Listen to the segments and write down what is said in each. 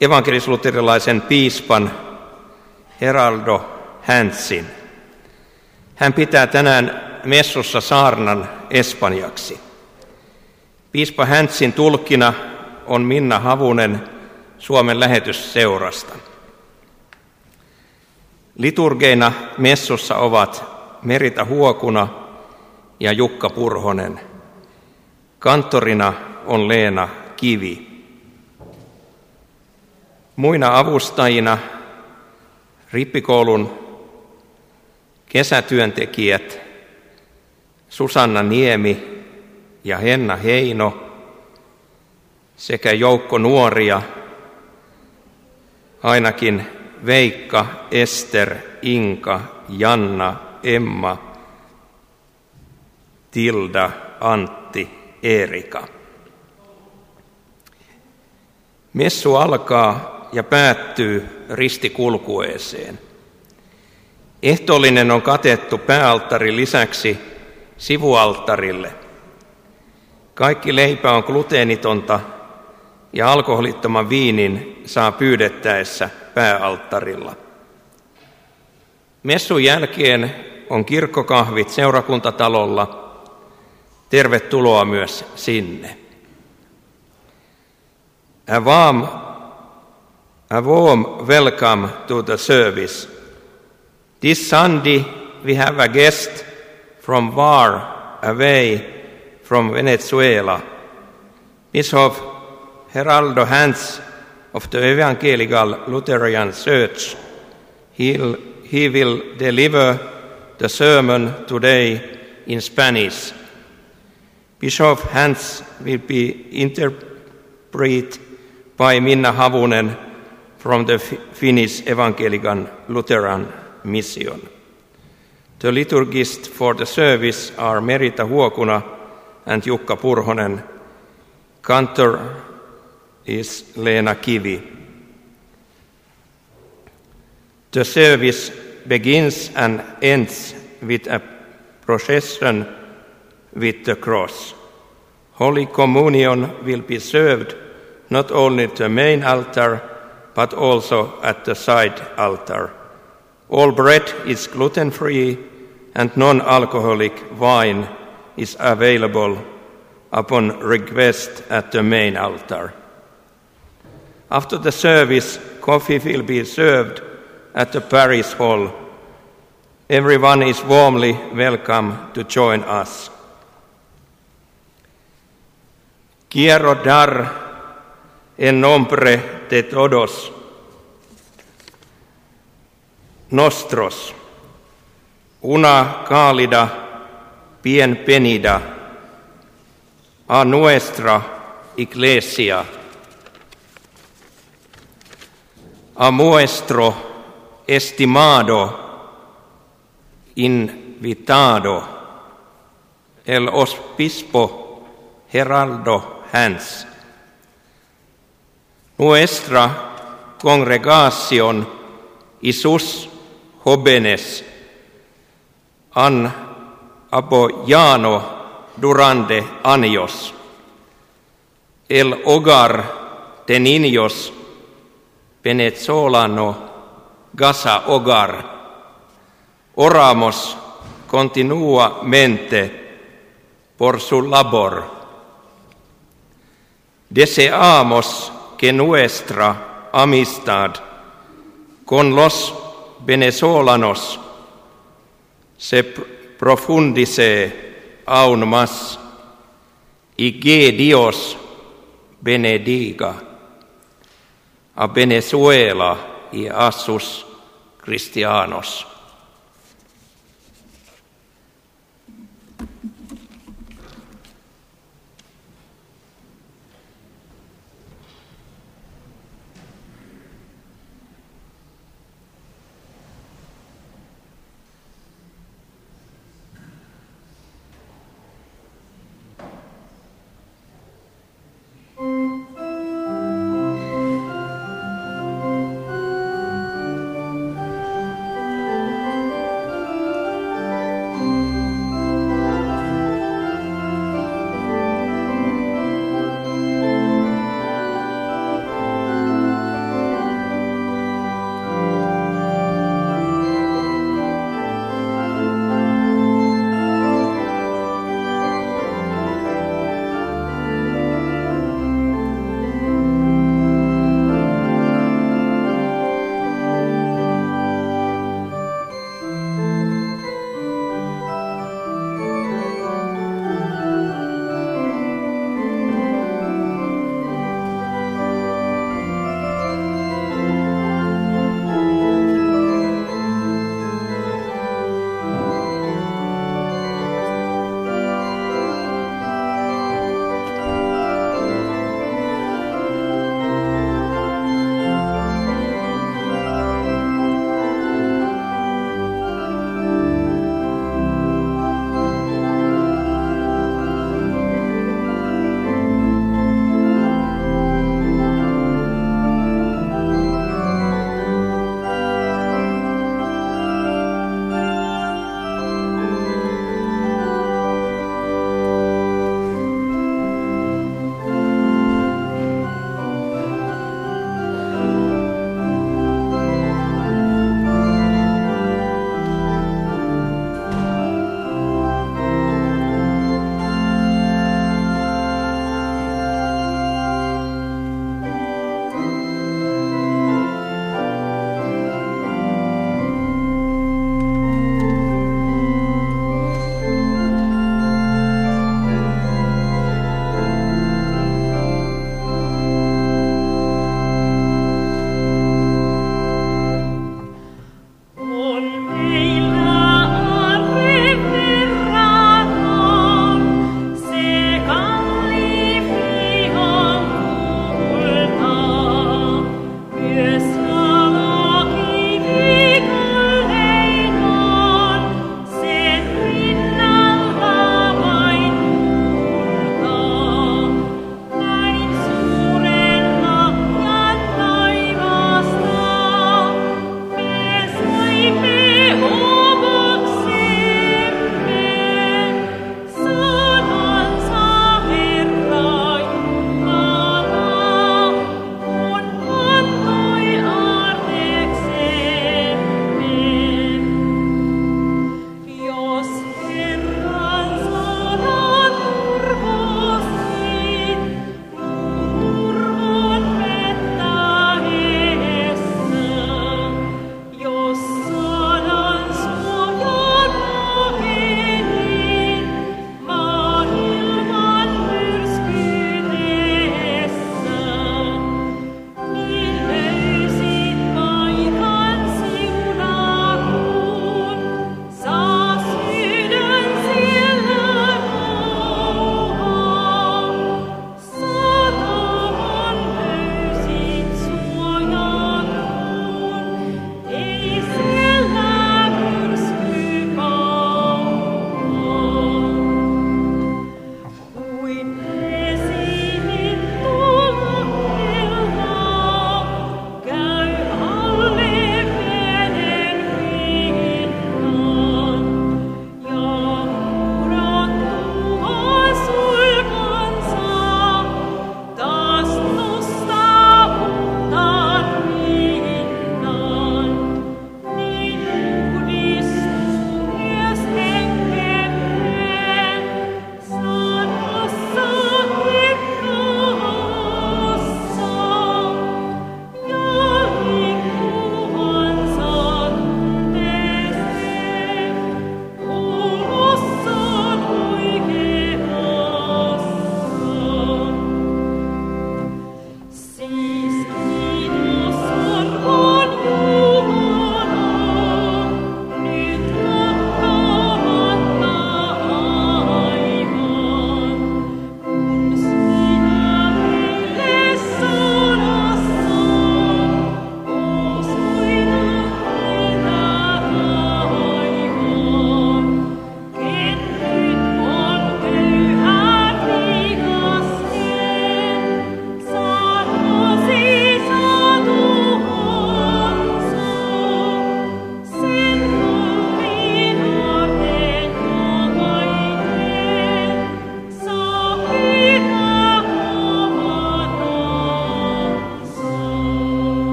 evankelis-luterilaisen piispan Heraldo Häntzin. Hän pitää tänään messussa saarnan espanjaksi. Piispa Häntzin tulkkina on Minna Havunen Suomen lähetysseurasta. Liturgeina messussa ovat Merita Huokuna ja Jukka Purhonen. Kanttorina on Leena Kivi. Muina avustajina rippikoulun kesätyöntekijät Susanna Niemi ja Henna Heino sekä joukko nuoria, ainakin Veikka, Ester, Inka, Janna, Emma, Tilda, Antti, Erika. Messu alkaa ja päättyy ristikulkueeseen. Ehtoollinen on katettu pääalttarin lisäksi sivualttarille. Kaikki leipä on gluteenitonta ja alkoholittoman viinin saa pyydettäessä pääalttarilla. Messun jälkeen on kirkkokahvit seurakuntatalolla. Tervetuloa myös sinne. A warm welcome to the service. This Sunday we have a guest from far away from Venezuela, Bishop Heraldo Hantz of the Evangelical Lutheran Church. He will deliver the sermon today in Spanish. Bishop Hantz will be interpreted by Minna Havunen from the Finnish Evangelical Lutheran Mission. The liturgists for the service are Merita Huokuna and Jukka Purhonen. Cantor is Leena Kivi. The service begins and ends with a procession with the cross. Holy Communion will be served not only at the main altar, but also at the side altar. All bread is gluten-free and non-alcoholic wine is available upon request at the main altar. After the service, coffee will be served at the parish hall. Everyone is warmly welcome to join us. Quiero dar en nombre de todos nosotros una cálida bienvenida a nuestra iglesia, a nuestro estimado invitado, el obispo Heraldo Hantz. Nuestra congregación y sus jóvenes han apoyado durante años el hogar de niños venezolano Gaza Hogar. Oramos continuamente por su labor. Deseamos que nuestra amistad con los venezolanos se profundice aún más y que Dios bendiga a Venezuela y a sus cristianos.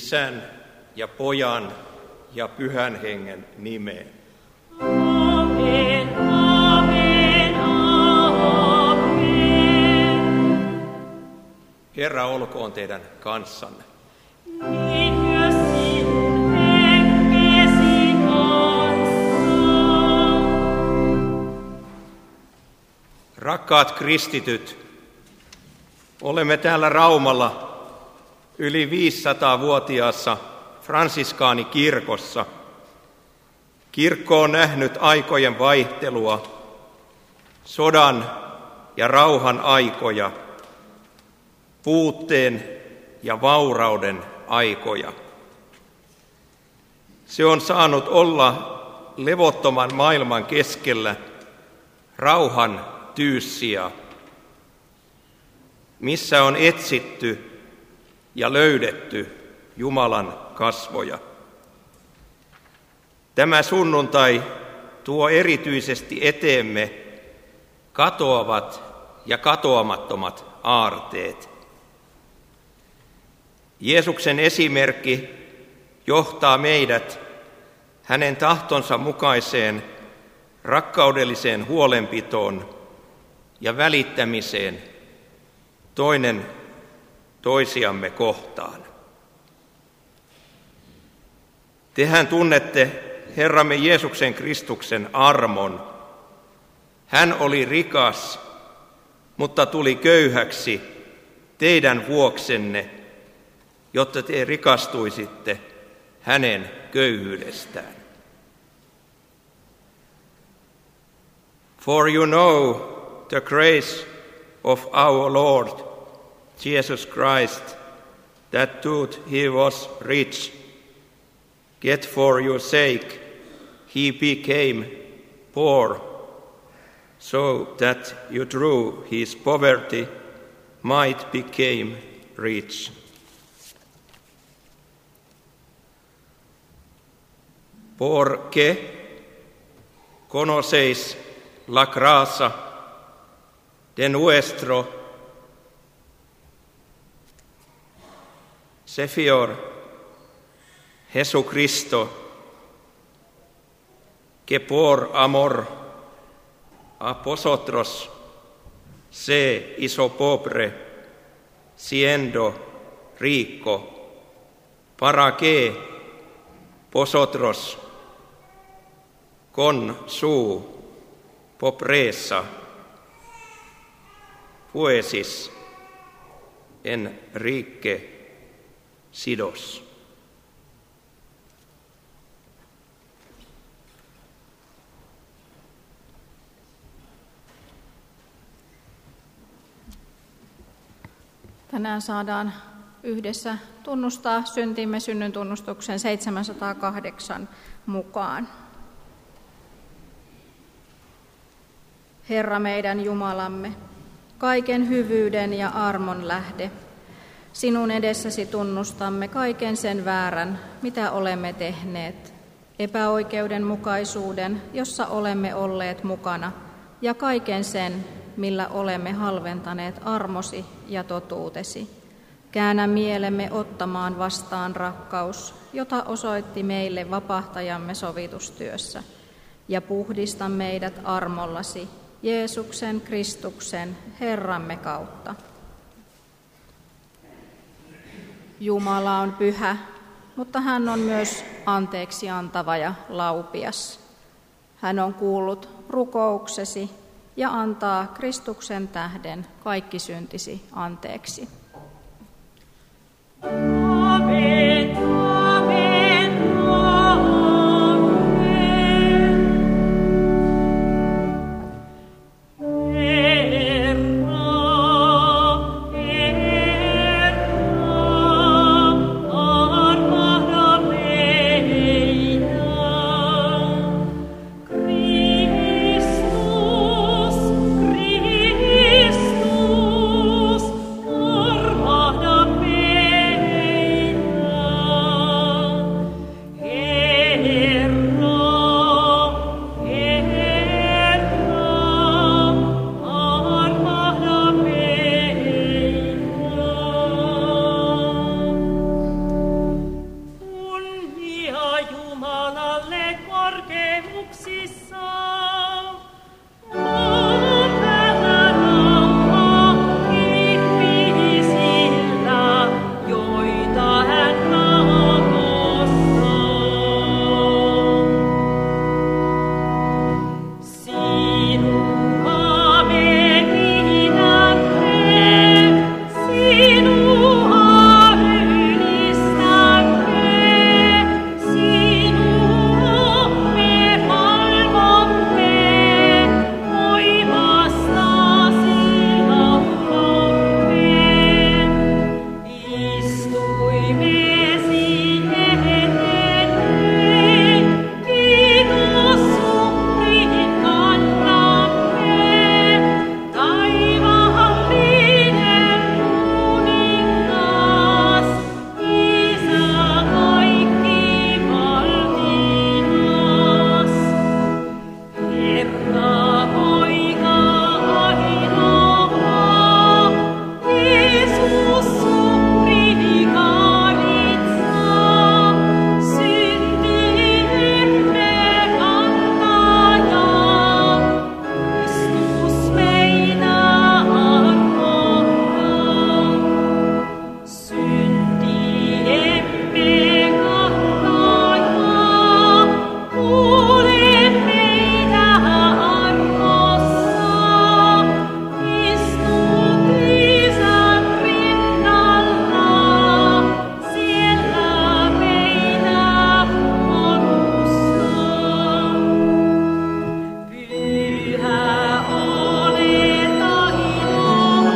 Isän ja Pojan ja Pyhän Hengen nimeen. Amen, amen, amen. Herra olkoon teidän kanssanne. Niin myös sinun henkesi kanssa. Rakkaat kristityt, olemme täällä Raumalla yli 500-vuotiaassa fransiskaanikirkossa. Kirkko on nähnyt aikojen vaihtelua, sodan ja rauhan aikoja, puutteen ja vaurauden aikoja. Se on saanut olla levottoman maailman keskellä rauhan tyyssiä, missä on etsitty ja löydetty Jumalan kasvoja. Tämä sunnuntai tuo erityisesti eteemme katoavat ja katoamattomat aarteet. Jeesuksen esimerkki johtaa meidät hänen tahtonsa mukaiseen rakkaudelliseen huolenpitoon ja välittämiseen toinen toisiamme kohtaan. Tehän tunnette Herramme Jeesuksen Kristuksen armon. Hän oli rikas, mutta tuli köyhäksi teidän vuoksenne, jotta te rikastuisitte hänen köyhyydestään. For you know the grace of our Lord Jesus Christ, that though he was rich, yet for your sake he became poor, so that you through his poverty might become rich. Porque conocéis la gracia de nuestro Señor Jesucristo, que por amor a vosotros se hizo pobre, siendo rico, para que vosotros con su pobreza fuesis enriquecidos. Tänään saadaan yhdessä tunnustaa syntimme synnyntunnustuksen 708 mukaan. Herra meidän Jumalamme, kaiken hyvyyden ja armon lähde, sinun edessäsi tunnustamme kaiken sen väärän, mitä olemme tehneet, epäoikeudenmukaisuuden, jossa olemme olleet mukana, ja kaiken sen, millä olemme halventaneet armosi ja totuutesi. Käännä mielemme ottamaan vastaan rakkaus, jota osoitti meille vapahtajamme sovitustyössä, ja puhdista meidät armollasi Jeesuksen Kristuksen Herramme kautta. Jumala on pyhä, mutta hän on myös anteeksi antava ja laupias. Hän on kuullut rukouksesi ja antaa Kristuksen tähden kaikki syntisi anteeksi. Amen, amen, Kristus, armahda meitä. hakemuksissa. Maan päällä rauha ihmisillä, joita hän rakastaa. Sinua me kiitämme, sinua ylistämme, sinua me palvomme, voimastasi laulamme. Istuimme sinne, kiitos uhrin kannamme, taivaallinen kuningas, Isä kaikkivaltias. Herra poika ainoa, Jeesus uhrini karitsa, syntiemme kantaja, Kristus meitä armottaa. Syntiemme kantaja, kuule meitä armossa, istut Isän rinnalla, siellä meitä puolustaa. Pyhä olet ainoa,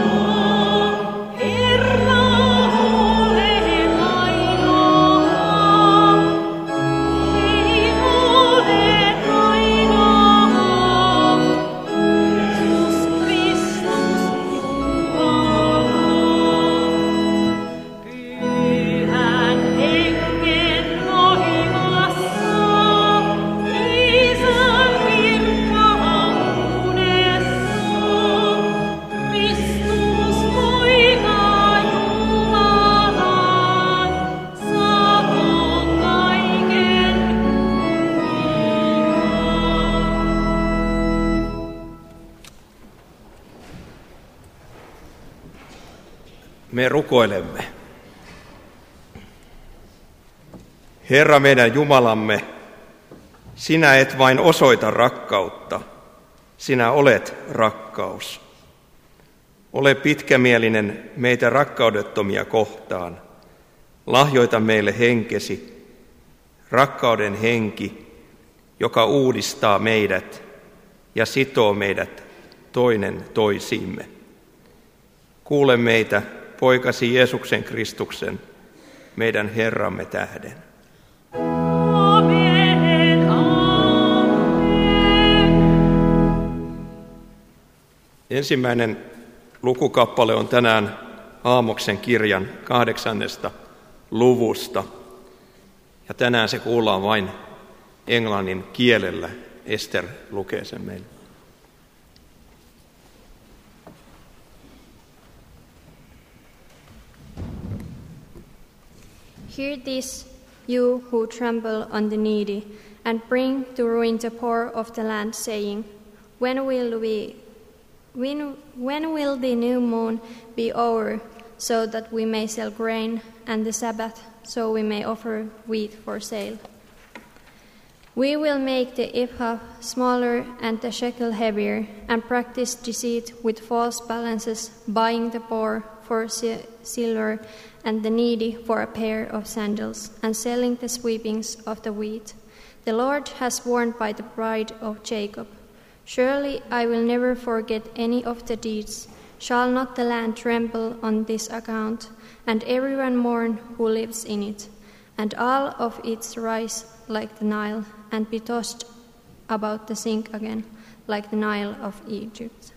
Herra olet ainoa, ei ole ainoa, Jeesus Kristus Jumala. Pyhän hengen voimassa, Isän virkaunessa, Kristus poika Jumalan, saakoon kaiken Me rukoilemme. Herra meidän Jumalamme, sinä et vain osoita rakkautta, sinä olet rakkaus. Ole pitkämielinen meitä rakkaudettomia kohtaan. Lahjoita meille henkesi, rakkauden henki, joka uudistaa meidät ja sitoo meidät toinen toisiimme. Kuule meitä poikasi Jeesuksen Kristuksen, meidän Herramme tähden. Amen, amen. Ensimmäinen lukukappale on tänään Aamoksen kirjan 8. luvusta. Ja tänään se kuullaan vain englannin kielellä. Ester lukee sen meille. Hear this, you who trample on the needy, and bring to ruin the poor of the land, saying, When will the new moon be over, so that we may sell grain, and the Sabbath, so we may offer wheat for sale? We will make the ephah smaller and the shekel heavier, and practice deceit with false balances, buying the poor for silver and the needy for a pair of sandals, and selling the sweepings of the wheat. The Lord has sworn by the pride of Jacob, surely I will never forget any of the deeds. Shall not the land tremble on this account, and everyone mourn who lives in it, and all of it rise like the Nile, and be tossed about the sink again, like the Nile of Egypt?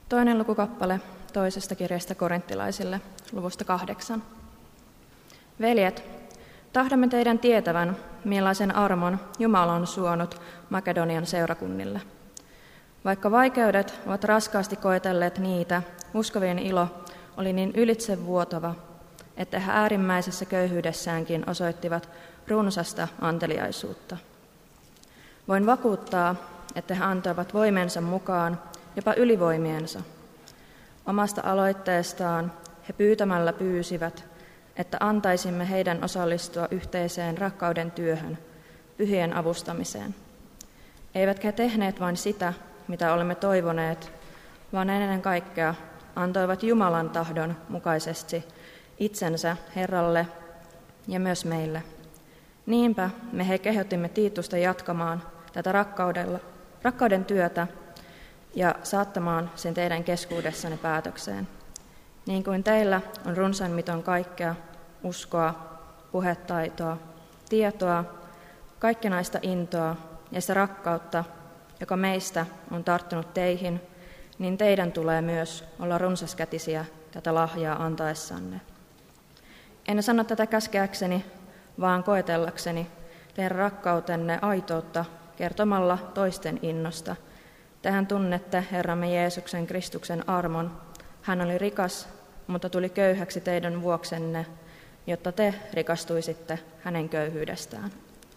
Toinen lukukappale toisesta kirjasta korinttilaisille, luvusta 8. Veljet, tahdomme teidän tietävän, millaisen armon Jumala on suonut Makedonian seurakunnille. Vaikka vaikeudet ovat raskaasti koetelleet niitä, uskovien ilo oli niin ylitsevuotava, että he äärimmäisessä köyhyydessäänkin osoittivat runsasta anteliaisuutta. Voin vakuuttaa, että he antoivat voimensa mukaan, jopa ylivoimiensa. Omasta aloitteestaan he pyytämällä pyysivät, että antaisimme heidän osallistua yhteiseen rakkauden työhön, pyhien avustamiseen. Eivätkä he tehneet vain sitä, mitä olemme toivoneet, vaan ennen kaikkea antoivat Jumalan tahdon mukaisesti itsensä Herralle ja myös meille. Niinpä me kehotimme Tiitusta jatkamaan tätä rakkauden työtä ja saattamaan sen teidän keskuudessanne päätökseen. Niin kuin teillä on runsain miton kaikkea, uskoa, puhetaitoa, tietoa, kaikkinaista intoa ja sitä rakkautta, joka meistä on tarttunut teihin, niin teidän tulee myös olla runsaskätisiä tätä lahjaa antaessanne. En sano tätä käskeäkseni, vaan koetellakseni teidän rakkautenne aitoutta kertomalla toisten innosta. Tehän tunnette Herramme Jeesuksen Kristuksen armon. Hän oli rikas, mutta tuli köyhäksi teidän vuoksenne, jotta te rikastuisitte hänen köyhyydestään.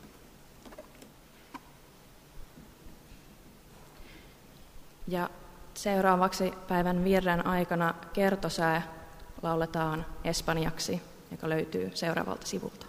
Ja seuraavaksi päivän virren aikana kertosää lauletaan espanjaksi, joka löytyy seuraavalta sivulta.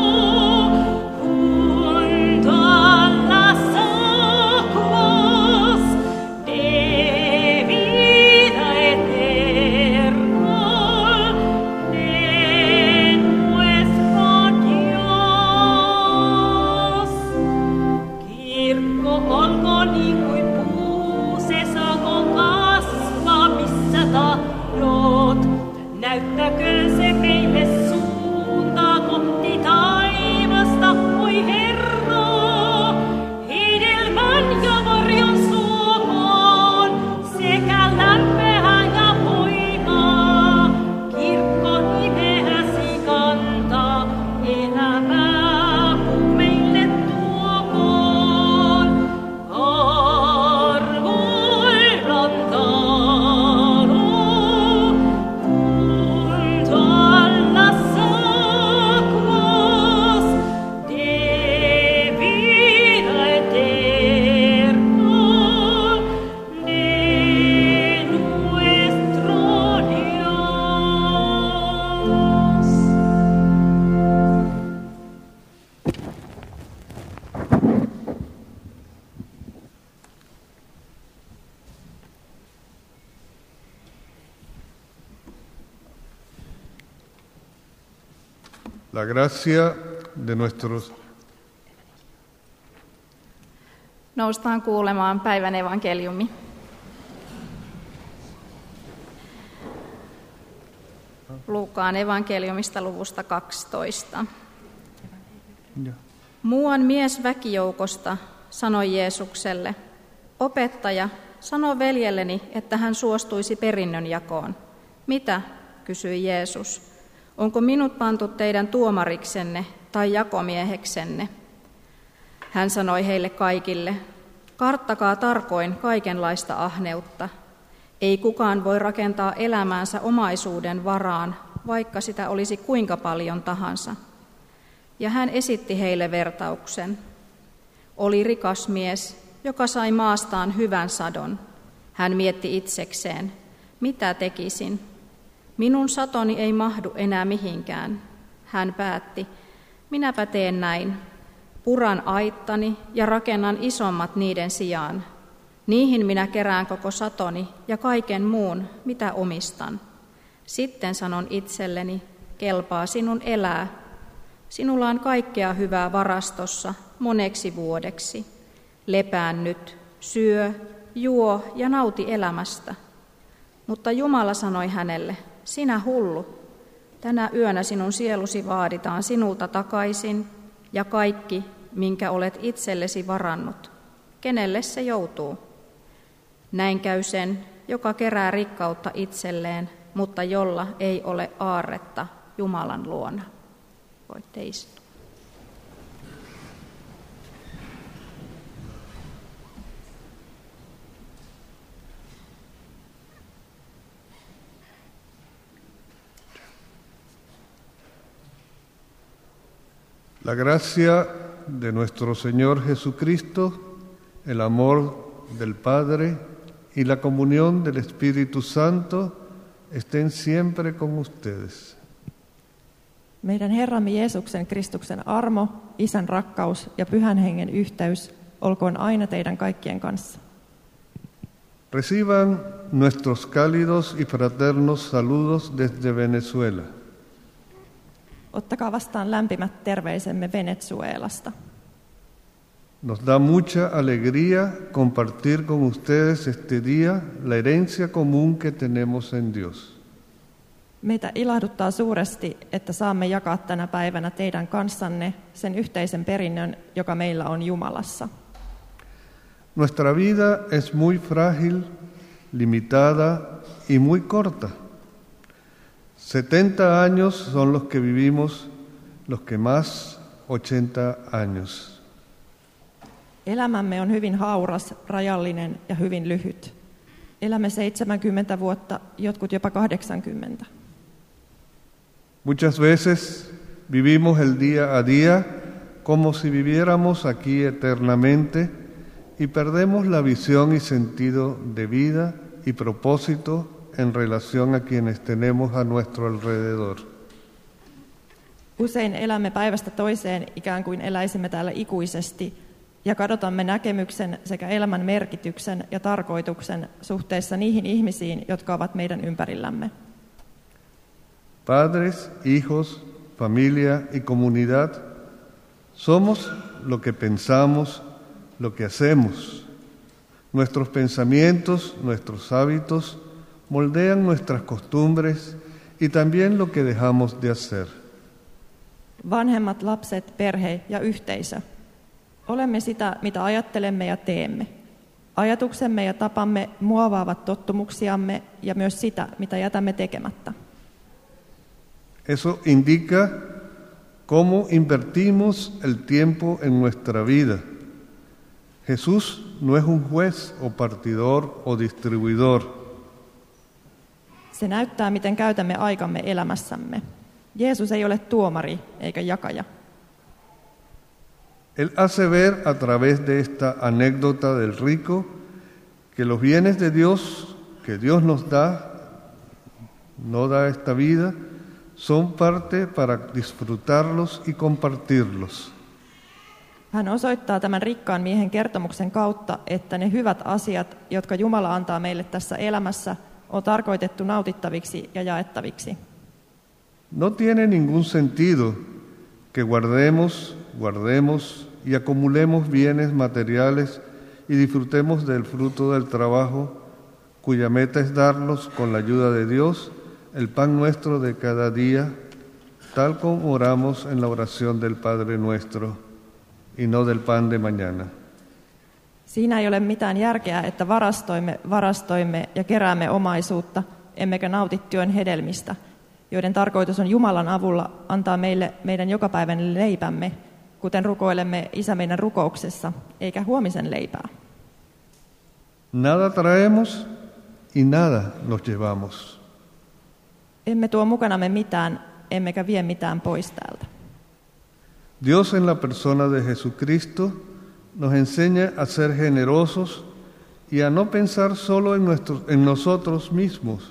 Junto a las aguas La gracia de nuestros... Noustaan kuulemaan päivän evankeliumi. Luukaan evankeliumista luvusta 12. Muuan mies väkijoukosta sanoi Jeesukselle, opettaja, sano veljelleni, että hän suostuisi perinnönjakoon. Mitä? Kysyi Jeesus. Onko minut pantu teidän tuomariksenne tai jakomieheksenne? Hän sanoi heille kaikille, karttakaa tarkoin kaikenlaista ahneutta. Ei kukaan voi rakentaa elämäänsä omaisuuden varaan, vaikka sitä olisi kuinka paljon tahansa. Ja hän esitti heille vertauksen. Oli rikas mies, joka sai maastaan hyvän sadon. Hän mietti itsekseen, mitä tekisin? Minun satoni ei mahdu enää mihinkään. Hän päätti, minäpä teen näin. Puran aittani ja rakennan isommat niiden sijaan. Niihin minä kerään koko satoni ja kaiken muun, mitä omistan. Sitten sanon itselleni, kelpaa sinun elää. Sinulla on kaikkea hyvää varastossa moneksi vuodeksi. Lepään nyt, syö, juo ja nauti elämästä. Mutta Jumala sanoi hänelle, sinä hullu, tänä yönä sinun sielusi vaaditaan sinulta takaisin ja kaikki, minkä olet itsellesi varannut. Kenelle se joutuu? Näin käy sen, joka kerää rikkautta itselleen, mutta jolla ei ole aarretta Jumalan luona. Voitte istua. La gracia de nuestro Señor Jesucristo, el amor del Padre y la comunión del Espíritu Santo estén siempre con ustedes. Meidän Herramme Jeesuksen Kristuksen armo, Isän rakkaus ja Pyhän Hengen yhteys olkoon aina teidän kaikkien kanssa. Reciban nuestros cálidos y fraternos saludos desde Venezuela. Ottakaa vastaan lämpimät terveisemme Venezuelasta. Nos da mucha alegría compartir con ustedes este día la herencia común que tenemos en Dios. Meitä ilahduttaa suuresti, että saamme jakaa tänä päivänä teidän kanssanne sen yhteisen perinnön, joka meillä on Jumalassa. Nuestra vida es muy frágil, limitada y muy corta. 70 años son los que vivimos, los que más 80 años. Elämämme on hyvin hauras, rajallinen ja hyvin lyhyt. Elämme 70 vuotta, jotkut jopa 80. Muchas veces vivimos el día a día como si viviéramos aquí eternamente y perdemos la visión y sentido de vida y propósito en relación a quienes tenemos a nuestro alrededor. Usein elämme päivästä toiseen ikään kuin eläisimme täällä ikuisesti ja kadotamme näkemyksen sekä elämän merkityksen ja tarkoituksen suhteessa niihin ihmisiin, jotka ovat meidän ympärillämme. Padres, hijos, familia y comunidad, somos lo que pensamos, lo que hacemos. Nuestros pensamientos, nuestros hábitos moldean nuestras costumbres y también lo que dejamos de hacer. Vanhemmat, lapset, perhe ja yhteisö. Olemme sitä, mitä ajattelemme ja teemme. Ajatuksemme ja tapamme muovaavat tottumuksiamme ja myös sitä, mitä jätämme tekemättä. Eso indica cómo invertimos el tiempo en nuestra vida. Jesús no es un juez o partidor o distribuidor. Se näyttää, miten käytämme aikamme elämässämme. Jeesus ei ole tuomari eikä jakaja. Él hace ver a través de esta anécdota del rico que los bienes de Dios que Dios nos da, no da esta vida, son parte para disfrutarlos y compartirlos. Hän osoittaa tämän rikkaan miehen kertomuksen kautta, että ne hyvät asiat, jotka Jumala antaa meille tässä elämässä, on tarkoitettu nautittaviksi ja jaettaviksi. No tiene ningún sentido que guardemos y acumulemos bienes materiales y disfrutemos del fruto del trabajo, cuya meta es darnos, con la ayuda de Dios, el pan nuestro de cada día, tal como oramos en la oración del Padre nuestro, y no del pan de mañana. Siinä ei ole mitään järkeä, että varastoimme ja keräämme omaisuutta, emmekä nauti työn hedelmistä, joiden tarkoitus on Jumalan avulla antaa meille meidän jokapäiväinen leipämme, kuten rukoilemme Isä meidän rukouksessa, eikä huomisen leipää. Nada traemos y nada nos llevamos. Emme tuo mukanamme mitään, emmekä vie mitään pois täältä. Dios en la persona de Jesucristo nos enseña a ser generosos y a no pensar solo en nosotros mismos.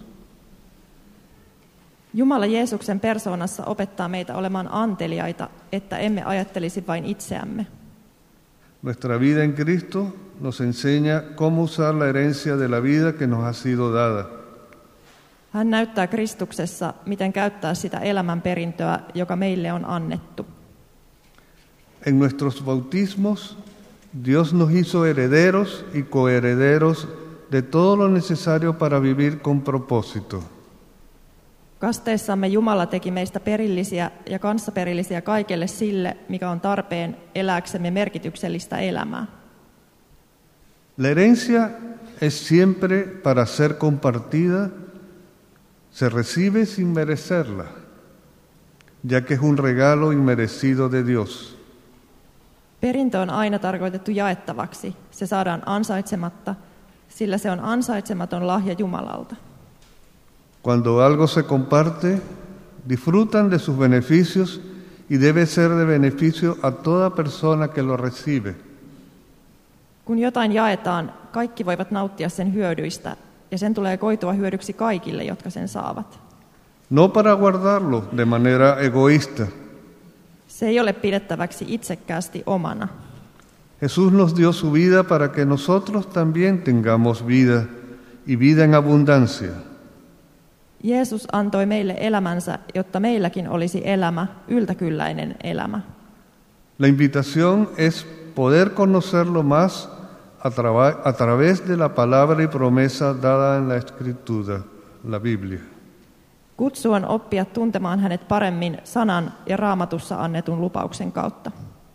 Jumala Jeesuksen persoonassa opettaa meitä olemaan anteliaita, että emme ajattelisi vain itseämme. Nuestra vida en Cristo nos enseña cómo usar la herencia de la vida que nos ha sido dada. Hän näyttää Kristuksessa, miten käyttää sitä elämänperintöä, joka meille on annettu. En nuestros bautismos, Dios nos hizo herederos y coherederos de todo lo necesario para vivir con propósito. Kasteessamme Jumala teki meistä perillisiä ja kanssaperillisiä kaikelle sille, mikä on tarpeen elääksemme merkityksellistä elämää. La herencia es siempre para ser compartida, se recibe sin merecerla, ya que es un regalo inmerecido de Dios. Perintö on aina tarkoitettu jaettavaksi. Se saadaan ansaitsematta, sillä se on ansaitsematon lahja Jumalalta. Cuando algo se comparte, disfrutan de sus beneficios y debe ser de beneficio a toda persona que lo recibe. Kun jotain jaetaan, kaikki voivat nauttia sen hyödyistä, ja sen tulee koitua hyödyksi kaikille, jotka sen saavat. No para guardarlo de manera egoísta. Se ei ole pidettäväksi itsekkäästi omana. Jesús nos dio su vida para que nosotros también tengamos vida y vida en abundancia. Jeesus antoi meille elämänsä, jotta meilläkin olisi elämä, yltäkylläinen elämä. La invitación es poder conocerlo más a través de la palabra y promesa dada en la Escritura, la Biblia. Kutsu on oppia tuntemaan hänet paremmin sanan ja Raamatussa annetun lupauksen kautta.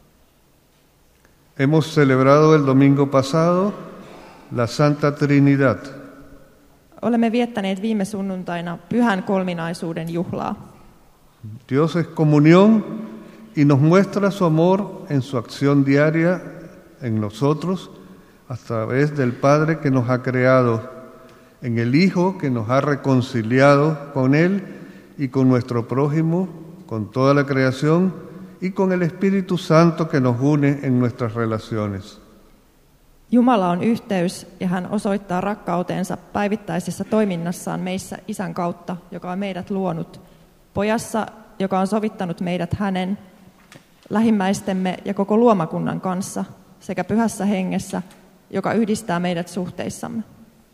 Hemos celebrado el domingo pasado la Santa Trinidad. Olemme viettäneet viime sunnuntaina Pyhän Kolminaisuuden juhlaa. Dios es comunión y nos muestra su amor en su acción diaria en nosotros a través del Padre que nos ha creado, en el Hijo que nos ha reconciliado con Él y con nuestro prójimo, con toda la creación y con el Espíritu Santo que nos une en nuestras relaciones. Jumala on yhteys ja hän osoittaa rakkautensa päivittäisessä toiminnassaan meissä Isän kautta, joka on meidät luonut, Pojassa, joka on sovittanut meidät hänen, lähimmäistemme ja koko luomakunnan kanssa, sekä Pyhässä Hengessä, joka yhdistää meidät suhteissamme.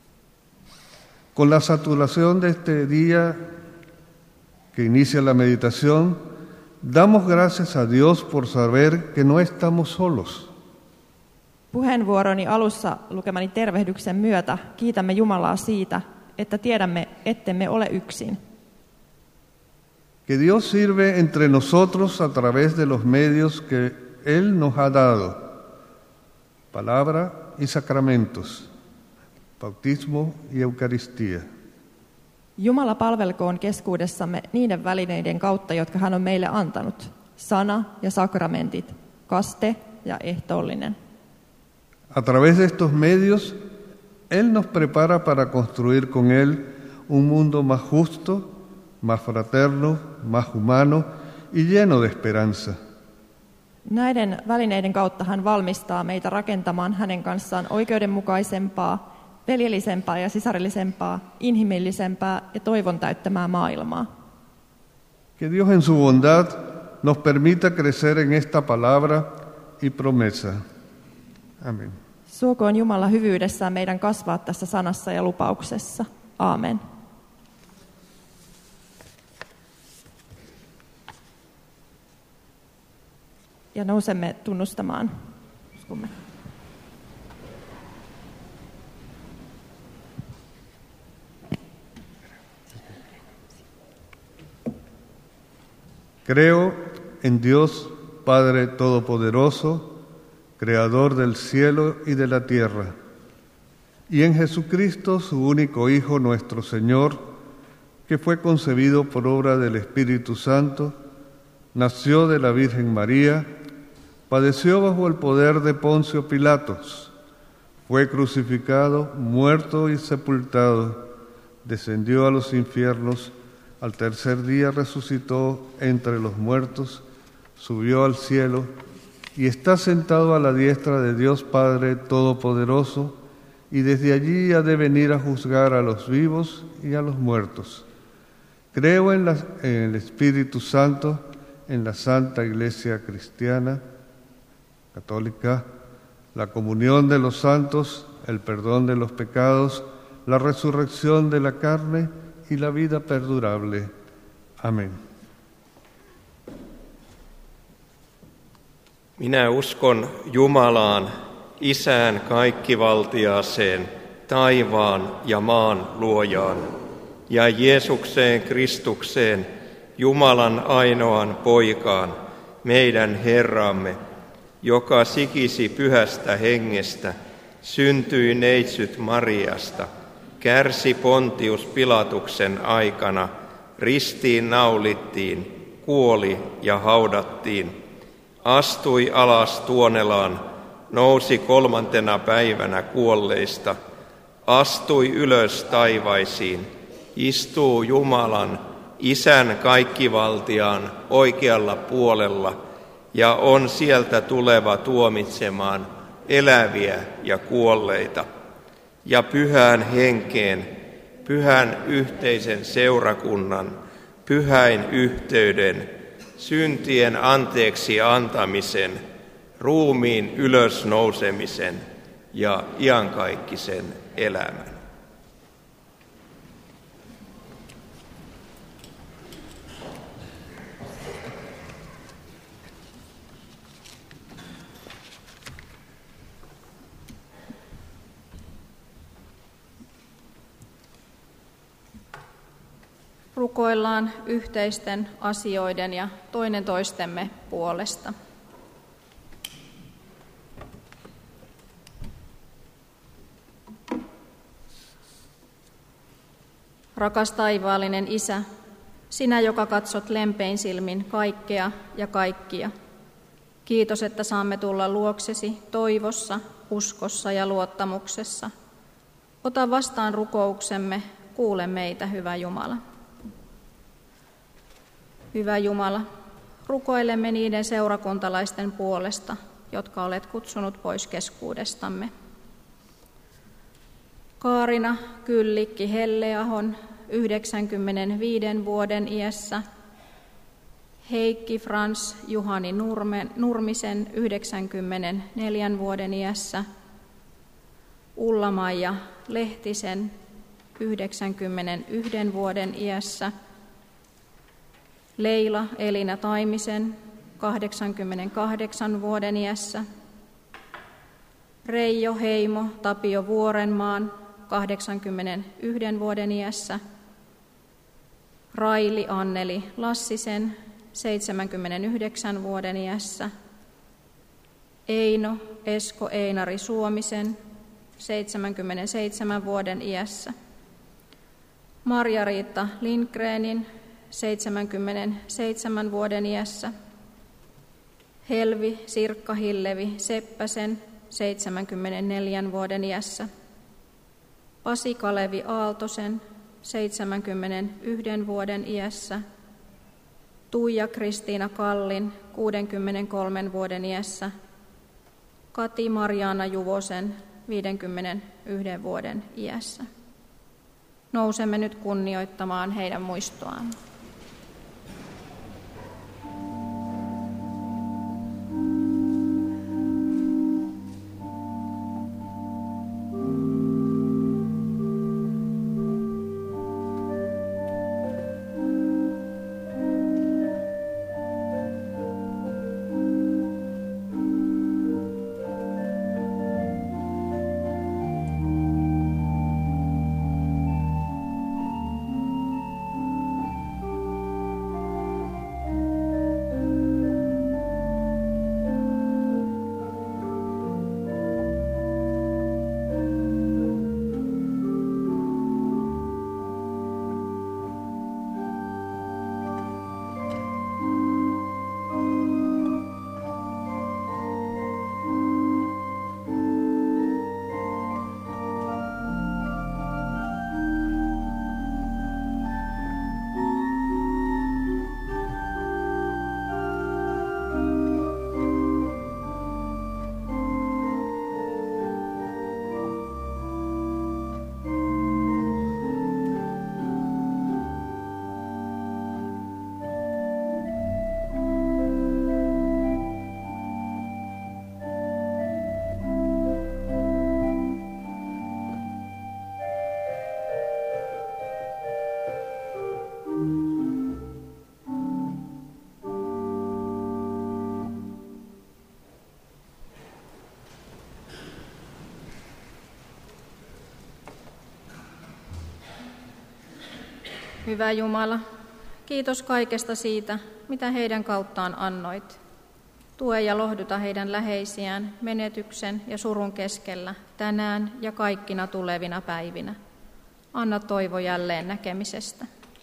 Con la saturación de este día que inicia la meditación, damos gracias a Dios por saber que no estamos solos. Puheenvuoroni alussa lukemani tervehdyksen myötä kiitämme Jumalaa siitä, että tiedämme, ettemme ole yksin. Que Dios sirve entre nosotros a través de los medios que Él nos ha dado, palabra y sacramentos, bautismo y Eucaristía. Jumala palvelkoon keskuudessamme niiden välineiden kautta, jotka hän on meille antanut, sana ja sakramentit, kaste ja ehtoollinen. A través de estos medios, Él nos prepara para construir con Él un mundo más justo, más fraterno, más humano y lleno de esperanza. Näiden välineiden kautta hän valmistaa meitä rakentamaan hänen kanssaan oikeudenmukaisempaa, veljellisempää ja sisarillisempaa, inhimillisempää ja toivon täyttämää maailmaa. Que Dios en su bondad nos permita crecer en esta palabra y promesa. Amén. Suokoon Jumala hyvyydessään meidän kasvaa tässä sanassa ja lupauksessa. Aamen. ja nousemme tunnustamaan uskomme. Creo en Dios Padre Todopoderoso, Creador del cielo y de la tierra, y en Jesucristo, su único Hijo, nuestro Señor, que fue concebido por obra del Espíritu Santo, nació de la Virgen María, padeció bajo el poder de Poncio Pilatos, fue crucificado, muerto y sepultado, descendió a los infiernos, al tercer día resucitó entre los muertos, subió al cielo y está sentado a la diestra de Dios Padre Todopoderoso, y desde allí ha de venir a juzgar a los vivos y a los muertos. Creo en el Espíritu Santo, en la Santa Iglesia Cristiana, Católica, la comunión de los santos, el perdón de los pecados, la resurrección de la carne y la vida perdurable. Amén. Minä uskon Jumalaan, Isään kaikkivaltiaaseen, taivaan ja maan luojaan, ja Jeesukseen Kristukseen, Jumalan ainoan poikaan, meidän Herramme, joka sikisi pyhästä hengestä, syntyi neitsyt Mariasta, kärsi Pontius Pilatuksen aikana, ristiin naulittiin, kuoli ja haudattiin, astui alas Tuonelaan, nousi 3. päivänä kuolleista, astui ylös taivaisiin, istuu Jumalan, Isän kaikkivaltiaan oikealla puolella ja on sieltä tuleva tuomitsemaan eläviä ja kuolleita. Ja pyhään henkeen, pyhän yhteisen seurakunnan, pyhäin yhteyden, syntien anteeksi antamisen, ruumiin ylösnousemisen ja iankaikkisen elämän. Rukoillaan yhteisten asioiden ja toinen toistemme puolesta. Rakas taivaallinen Isä, sinä, joka katsot lempein silmin kaikkea ja kaikkia. Kiitos, että saamme tulla luoksesi toivossa, uskossa ja luottamuksessa. Ota vastaan rukouksemme, kuule meitä, hyvä Jumala. Hyvä Jumala, rukoilemme niiden seurakuntalaisten puolesta, jotka olet kutsunut pois keskuudestamme. Kaarina Kyllikki Helleahon 95 vuoden iässä, Heikki Frans Juhani Nurmisen 94 vuoden iässä, Ulla-Maija Lehtisen 91 vuoden iässä, Leila Elina Taimisen 88 vuoden iässä, Reijo Heimo Tapio Vuorenmaan 81 vuoden iässä, Raili Anneli Lassisen 79 vuoden iässä, Eino Esko Einari Suomisen 77 vuoden iässä, Marja-Riitta Lindgrenin 77 vuoden iässä, Helvi Sirkka Hillevi Seppäsen 74 vuoden iässä, Pasi Kalevi Aaltosen 71 vuoden iässä, Tuija Kristiina Kallin 63 vuoden iässä, Kati Marjaana Juvosen 51 vuoden iässä. Nousemme nyt kunnioittamaan heidän muistoaan. Hyvä Jumala, kiitos kaikesta siitä, mitä heidän kauttaan annoit. Tue ja lohduta heidän läheisiään menetyksen ja surun keskellä tänään ja kaikkina tulevina päivinä. Anna toivo jälleen näkemisestä.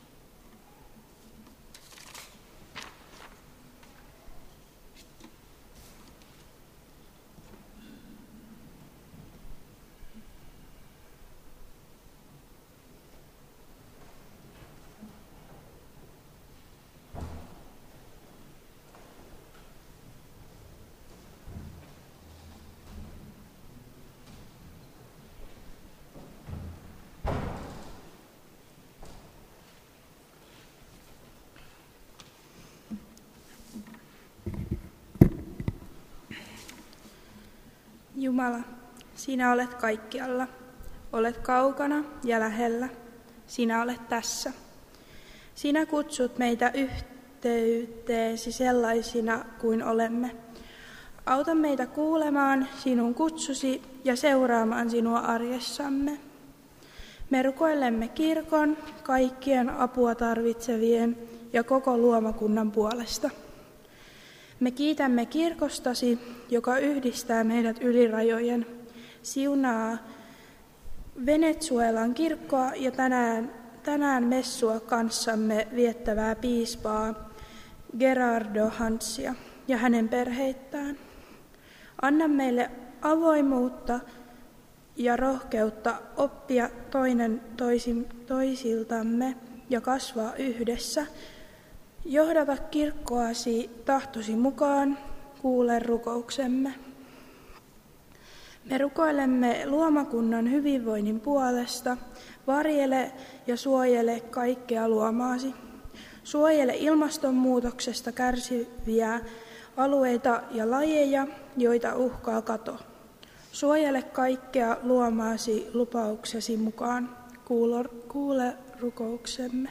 Jumala, sinä olet kaikkialla. Olet kaukana ja lähellä. Sinä olet tässä. Sinä kutsut meitä yhteyteesi sellaisina kuin olemme. Auta meitä kuulemaan sinun kutsusi ja seuraamaan sinua arjessamme. Me rukoilemme kirkon, kaikkien apua tarvitsevien ja koko luomakunnan puolesta. Me kiitämme kirkostasi, joka yhdistää meidät yli rajojen, siunaa Venezuelan kirkkoa ja tänään messua kanssamme viettävää piispaa Gerardo Hansia ja hänen perheittään. Anna meille avoimuutta ja rohkeutta oppia toinen toisiltamme ja kasvaa yhdessä. Johdata kirkkoasi tahtosi mukaan, kuule rukouksemme. Me rukoilemme luomakunnan hyvinvoinnin puolesta, varjele ja suojele kaikkea luomaasi. Suojele ilmastonmuutoksesta kärsiviä alueita ja lajeja, joita uhkaa kato. Suojele kaikkea luomaasi lupauksesi mukaan, kuule rukouksemme.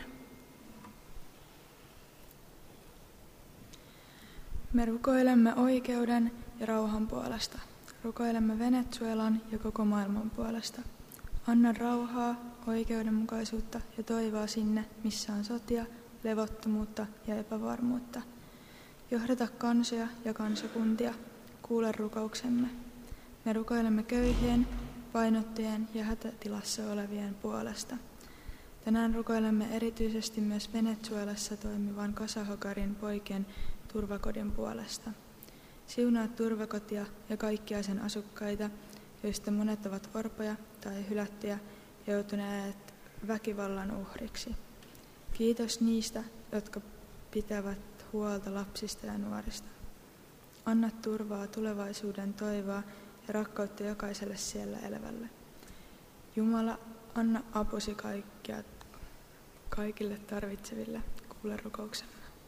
Me rukoilemme oikeuden ja rauhan puolesta. Rukoilemme Venezuelan ja koko maailman puolesta. Anna rauhaa, oikeudenmukaisuutta ja toivoa sinne, missä on sotia, levottomuutta ja epävarmuutta. Johdata kansoja ja kansakuntia. Kuule rukouksemme. Me rukoilemme köyhien, painottujen ja hätätilassa olevien puolesta. Tänään rukoilemme erityisesti myös Venezuelassa toimivan Casahogarin poikien turvakodin puolesta. Siunaa turvakotia ja kaikkia sen asukkaita, joista monet ovat orpoja tai hylättyjä ja joutuneet väkivallan uhriksi. Kiitos niistä, jotka pitävät huolta lapsista ja nuorista. Anna turvaa, tulevaisuuden toivoa ja rakkautta jokaiselle siellä elävälle. Jumala, anna apusi kaikille tarvitseville. Kuule rukouksemme.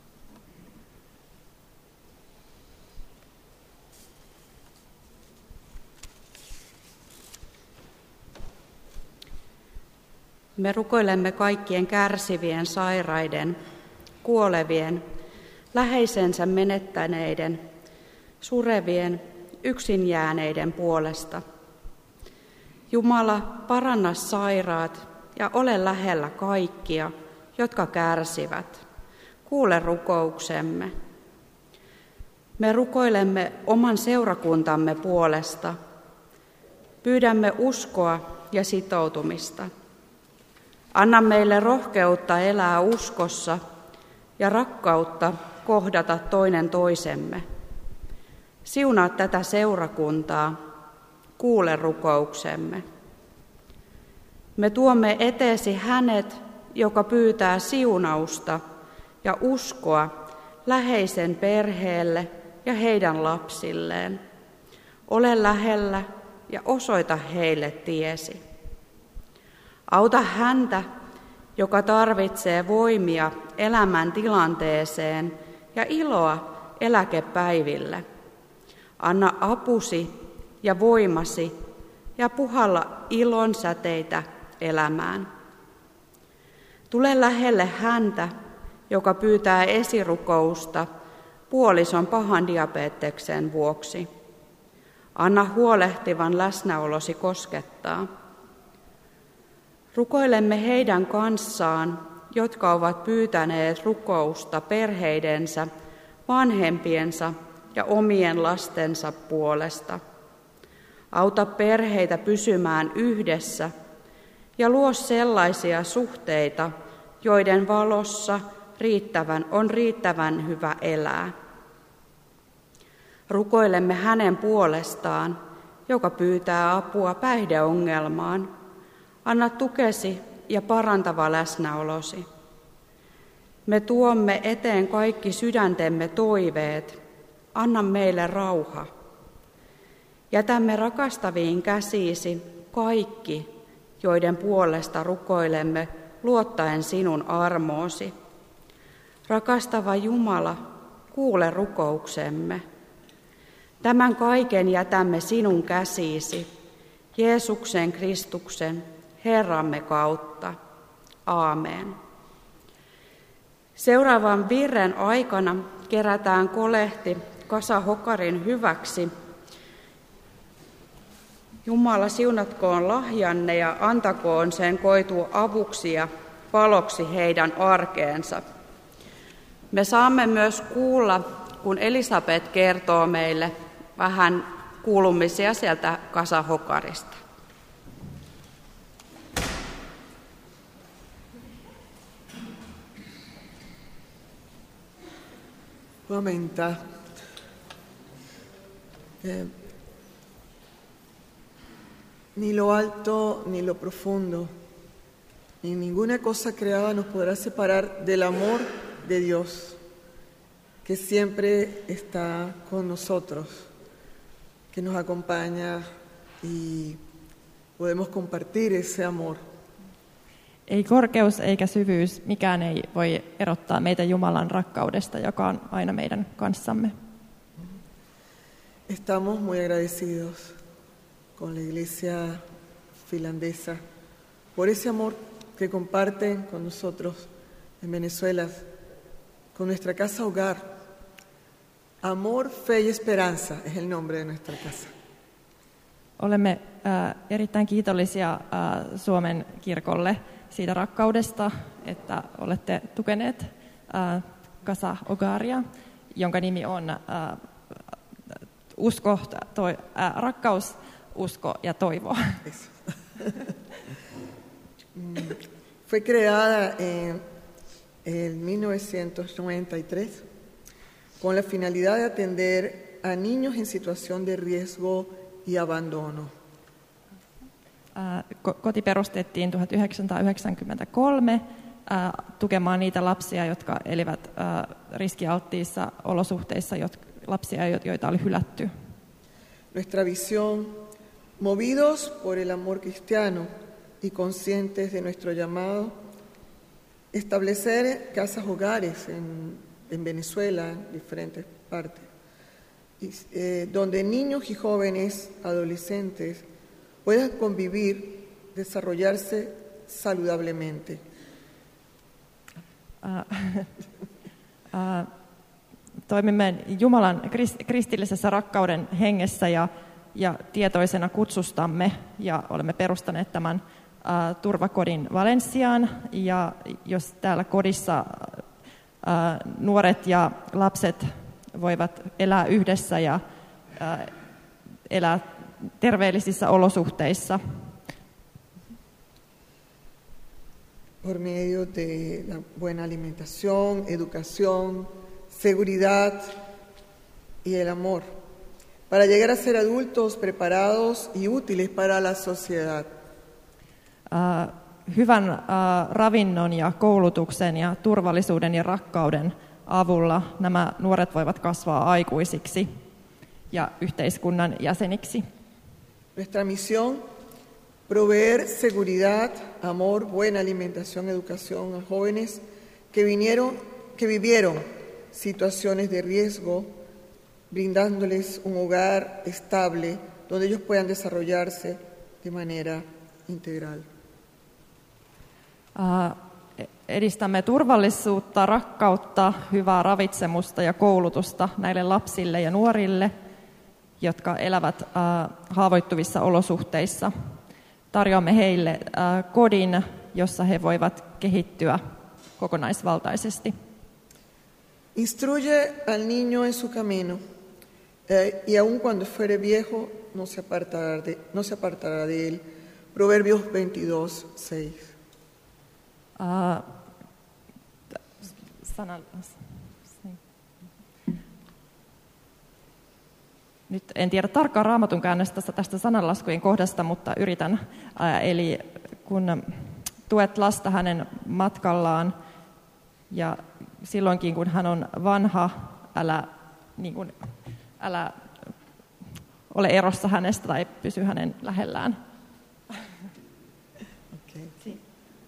Me rukoilemme kaikkien kärsivien, sairaiden, kuolevien, läheisensä menettäneiden, surevien, yksin jääneiden puolesta. Jumala, paranna sairaat ja ole lähellä kaikkia, jotka kärsivät. Kuule rukouksemme. Me rukoilemme oman seurakuntamme puolesta. Pyydämme uskoa ja sitoutumista. Anna meille rohkeutta elää uskossa ja rakkautta kohdata toinen toisemme. Siunaa tätä seurakuntaa, kuule rukouksemme. Me tuomme eteesi hänet, joka pyytää siunausta ja uskoa läheisen perheelle ja heidän lapsilleen. Ole lähellä ja osoita heille tiesi. Auta häntä, joka tarvitsee voimia elämän tilanteeseen ja iloa eläkepäiville. Anna apusi ja voimasi ja puhalla ilon säteitä elämään. Tule lähelle häntä, joka pyytää esirukousta puolison pahan diabeteksen vuoksi. Anna huolehtivan läsnäolosi koskettaa. Rukoilemme heidän kanssaan, jotka ovat pyytäneet rukousta perheidensä, vanhempiensa ja omien lastensa puolesta. Auta perheitä pysymään yhdessä ja luo sellaisia suhteita, joiden valossa on riittävän hyvä elää. Rukoilemme hänen puolestaan, joka pyytää apua päihdeongelmaan. Anna tukesi ja parantava läsnäolosi. Me tuomme eteen kaikki sydäntemme toiveet. Anna meille rauha. Jätämme rakastaviin käsiisi kaikki, joiden puolesta rukoilemme luottaen sinun armoosi. Rakastava Jumala, kuule rukouksemme. Tämän kaiken jätämme sinun käsiisi, Jeesuksen Kristuksen, Herramme kautta. Aamen. Seuraavan virren aikana kerätään kolehti Kasa Hokarin hyväksi. Jumala siunatkoon lahjanne ja antakoon sen koitua avuksi ja valoksi heidän arkeensa. Me saamme myös kuulla, kun Elisabeth kertoo meille vähän kuulumisia sieltä Kasa Hokarista. Huomenta. Ni lo alto ni lo profundo, ni ninguna cosa creada nos podrá separar del amor de Dios, que siempre está con nosotros, que nos acompaña y podemos compartir ese amor. Ei korkeus eikä syvyys, mikään ei voi erottaa meitä Jumalan rakkaudesta, joka on aina meidän kanssamme. Estamos muy agradecidos con la iglesia finlandesa por ese amor que comparten con nosotros en Venezuela, con nuestra casa hogar. Amor, fe y esperanza es el nombre de nuestra casa. Olemme erittäin kiitollisia Suomen kirkolle siitä rakkaudesta, että olette tukeneet Kasa Hogaria, jonka nimi on rakkaus, usko ja toivo. Fue creada en 1993 con la finalidad de atender a niños en situación de riesgo y abandono. Koti perustettiin 1993 tukemaan niitä lapsia, jotka elivät riskialttiissa olosuhteissa, lapsia, joita oli hylätty. Nuestra visión, movidos por el amor cristiano y conscientes de nuestro llamado, establecer casas hogares en Venezuela, en diferentes partes, donde niños y jóvenes, adolescentes, puedan convivir, desarrollarse saludablemente. Toimimme Jumalan kristillisessä rakkauden hengessä ja tietoisena kutsustamme ja olemme perustaneet tämän turvakodin Valensiaan. Ja jos täällä kodissa nuoret ja lapset voivat elää yhdessä ja elää terveellisissä olosuhteissa. Por medio de la buena alimentación, educación, seguridad y el amor, para llegar a ser adultos preparados y útiles para la sociedad. Hyvän ravinnon ja koulutuksen ja turvallisuuden ja rakkauden avulla nämä nuoret voivat kasvaa aikuisiksi ja yhteiskunnan jäseniksi. Nuestra misión, proveer seguridad, amor, buena alimentación, educación a jóvenes que vivieron situaciones de riesgo, brindándoles un hogar estable donde ellos puedan desarrollarse de manera integral. Edistämme turvallisuutta, rakkautta, hyvää ravitsemusta ja koulutusta näille lapsille ja nuorille, jotka elävät haavoittuvissa olosuhteissa. Tarjoamme heille kodin, jossa he voivat kehittyä kokonaisvaltaisesti. Instruye al niño en su camino, y aun cuando fuere viejo, no se apartará de él. Proverbios 22:6. Nyt en tiedä tarkkaa Raamatun käännöstä tästä sananlaskujen kohdasta, mutta yritän. Eli kun tuet lasta hänen matkallaan ja silloinkin kun hän on vanha, älä ole erossa hänestä tai pysy hänen lähellään. Okay. Sí.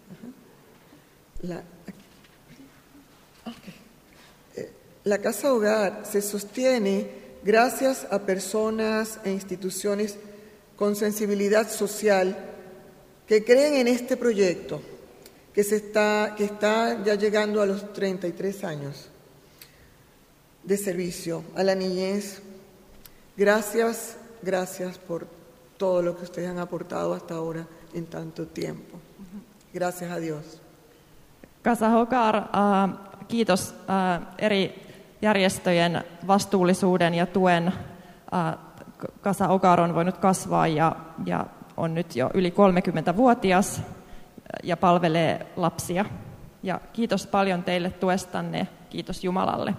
La Casa Hogar se sostiene gracias a personas e instituciones con sensibilidad social que creen en este proyecto, que está ya llegando a los 33 años de servicio a la niñez. Gracias por todo lo que ustedes han aportado hasta ahora en tanto tiempo. Gracias a Dios. Casa Hogar, kiitos eri järjestöjen vastuullisuuden ja tuen. Casa Hogar on voinut kasvaa ja on nyt jo yli 30-vuotias ja palvelee lapsia. Ja kiitos paljon teille tuestanne. Kiitos Jumalalle.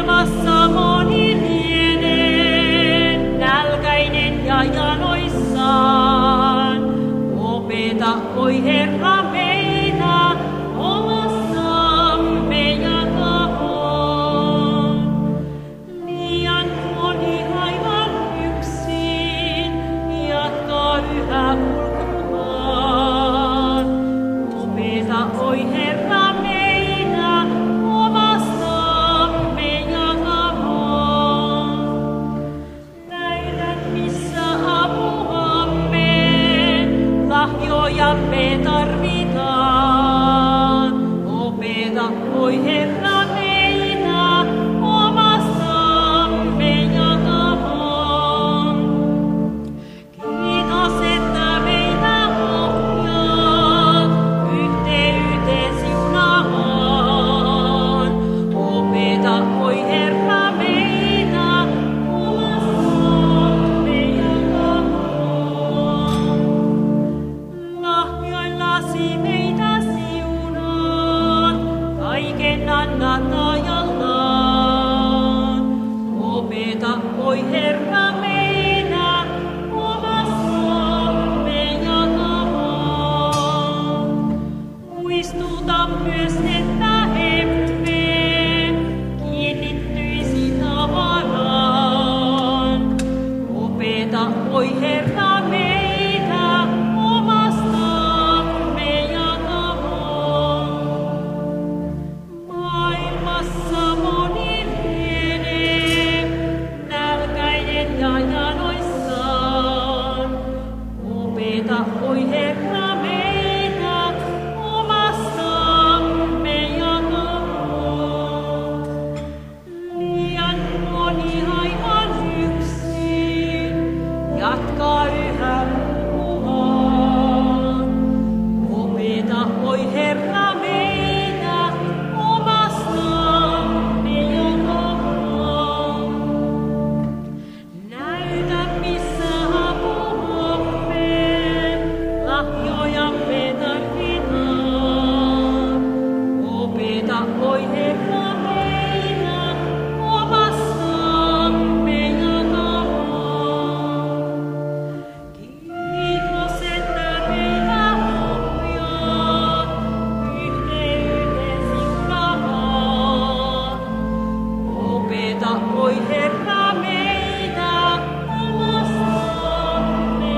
Janoissa Herra meitä omastamme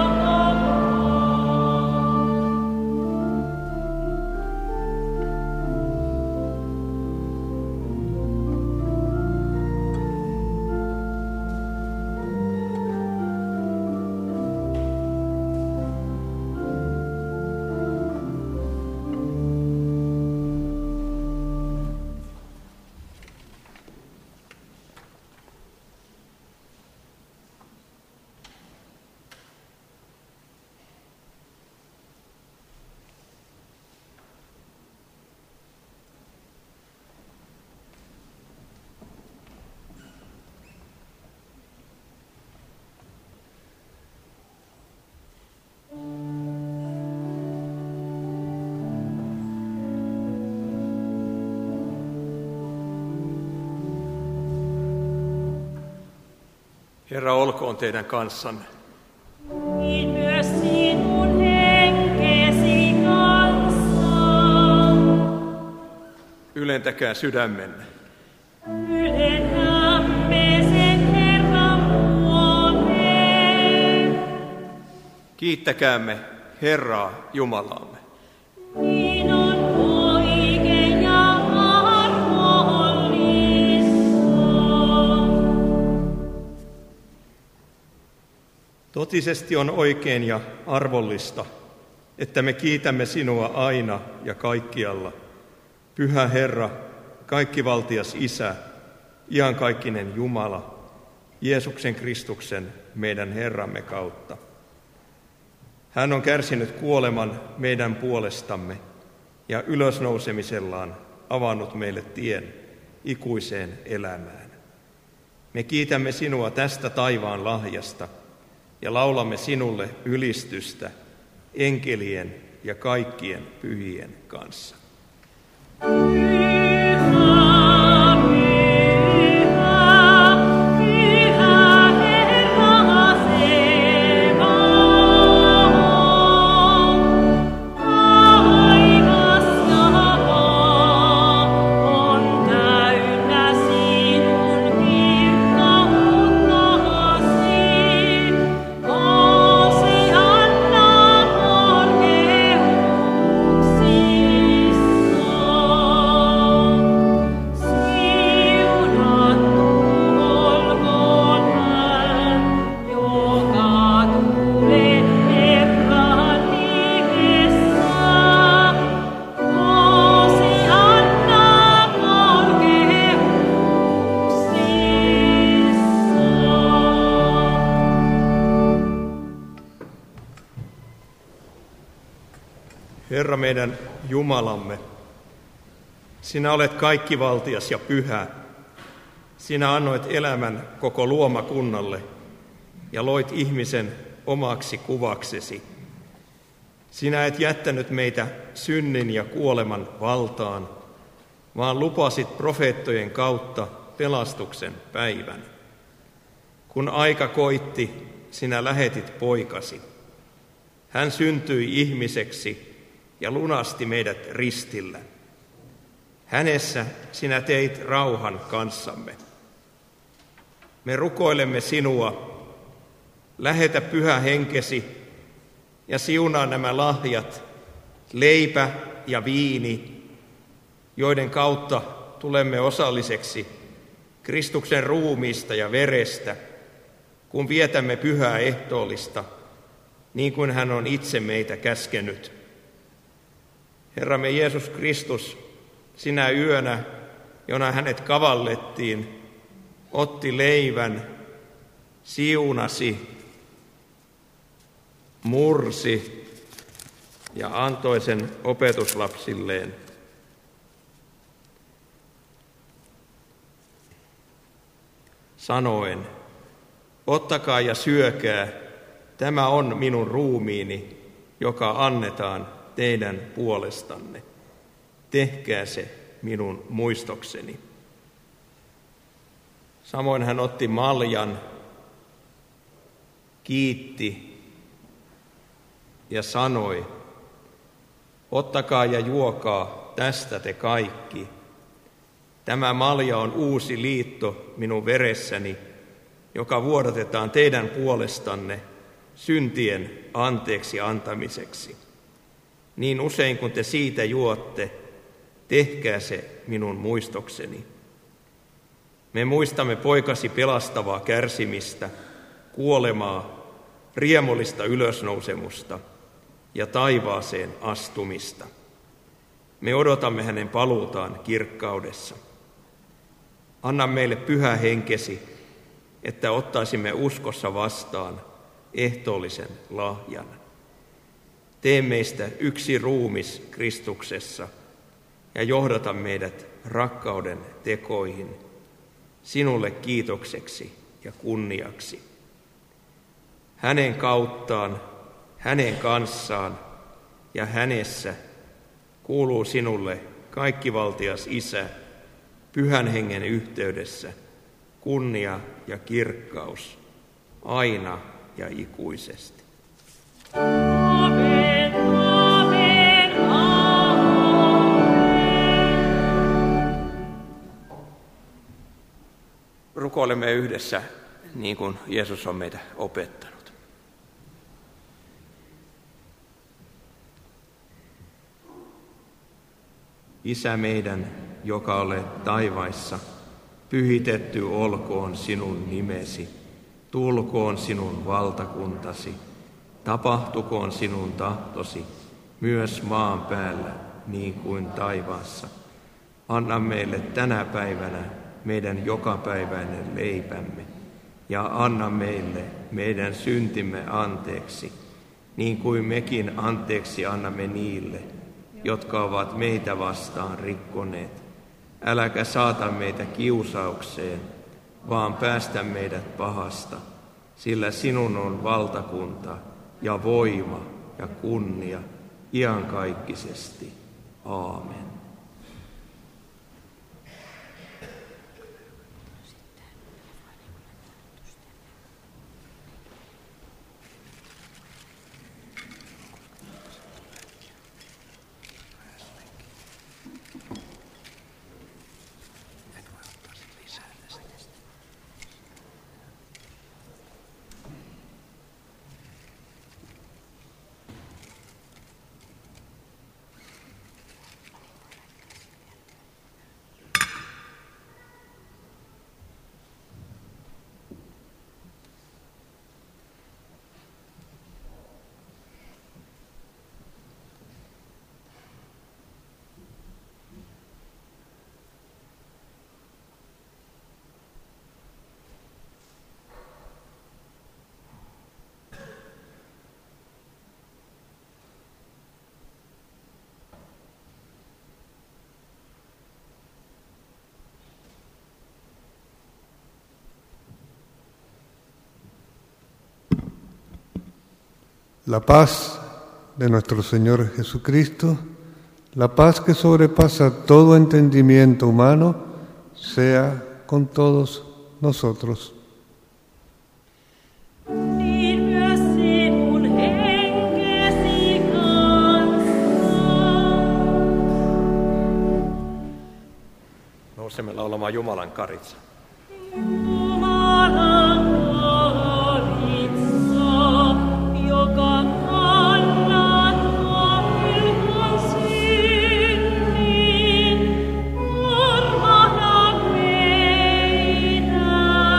Herra olkoon teidän kanssanne. niin myös sinun henkesi kanssa. Ylentäkää sydämenne. Ylennämme sen Herran puoleen. Kiittäkäämme Herraa Jumalaamme. Niin on oikein ja armollista. Totisesti on oikein ja arvollista, että me kiitämme sinua aina ja kaikkialla. Pyhä Herra, kaikkivaltias Isä, iankaikkinen Jumala, Jeesuksen Kristuksen, meidän Herramme kautta. Hän on kärsinyt kuoleman meidän puolestamme ja ylösnousemisellaan avannut meille tien ikuiseen elämään. Me kiitämme sinua tästä taivaan lahjasta ja laulamme sinulle ylistystä enkelien ja kaikkien pyhien kanssa. Herra meidän Jumalamme, sinä olet kaikkivaltias ja pyhä. Sinä annoit elämän koko luomakunnalle ja loit ihmisen omaksi kuvaksesi. Sinä et jättänyt meitä synnin ja kuoleman valtaan, vaan lupasit profeettojen kautta pelastuksen päivän. Kun aika koitti, sinä lähetit poikasi. Hän syntyi ihmiseksi ja lunasti meidät ristillä. Hänessä sinä teit rauhan kanssamme. Me rukoilemme sinua, lähetä Pyhä Henkesi ja siunaa nämä lahjat, leipä ja viini, joiden kautta tulemme osalliseksi Kristuksen ruumiista ja verestä, kun vietämme pyhää ehtoollista, niin kuin hän on itse meitä käskenyt. Herramme Jeesus Kristus, sinä yönä, jona hänet kavallettiin, otti leivän, siunasi, mursi ja antoi sen opetuslapsilleen. Sanoen, ottakaa ja syökää, tämä on minun ruumiini, joka annetaan teidän puolestanne. Tehkää se minun muistokseni. Samoin hän otti maljan, kiitti ja sanoi, ottakaa ja juokaa tästä te kaikki. Tämä malja on uusi liitto minun veressäni, joka vuodatetaan teidän puolestanne syntien anteeksi antamiseksi. Niin usein kun te siitä juotte, tehkää se minun muistokseni. Me muistamme poikasi pelastavaa kärsimistä, kuolemaa, riemullista ylösnousemusta ja taivaaseen astumista. Me odotamme hänen paluutaan kirkkaudessa. Anna meille pyhä henkesi, että ottaisimme uskossa vastaan ehtoollisen lahjan. Tee meistä yksi ruumis Kristuksessa ja johdata meidät rakkauden tekoihin, sinulle kiitokseksi ja kunniaksi. Hänen kauttaan, hänen kanssaan ja hänessä kuuluu sinulle kaikkivaltias Isä, Pyhän Hengen yhteydessä, kunnia ja kirkkaus, aina ja ikuisesti. Amen, amen, amen. Rukoilemme yhdessä niin kuin Jeesus on meitä opettanut. Isä meidän, joka olet taivaissa, pyhitetty olkoon sinun nimesi, tulkoon sinun valtakuntasi, tapahtukoon sinun tahtosi, myös maan päällä niin kuin taivaassa. Anna meille tänä päivänä meidän jokapäiväinen leipämme, ja anna meille meidän syntimme anteeksi, niin kuin mekin anteeksi annamme niille, jotka ovat meitä vastaan rikkoneet. Äläkä saata meitä kiusaukseen, vaan päästä meidät pahasta, sillä sinun on valtakunta ja voima ja kunnia iankaikkisesti. Aamen. La paz de nuestro Señor Jesucristo, la paz que sobrepasa todo entendimiento humano, sea con todos nosotros. Niin myös sinun henkesi kanssa. Nousemme laulamaan Jumalan karitsa. Jumalan karitsa, joka kannat maailman synnin, armahda meitä.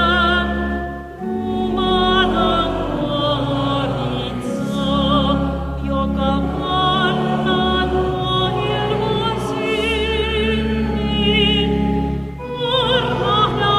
Jumalan karitsa, joka kannat maailman synnin, armahda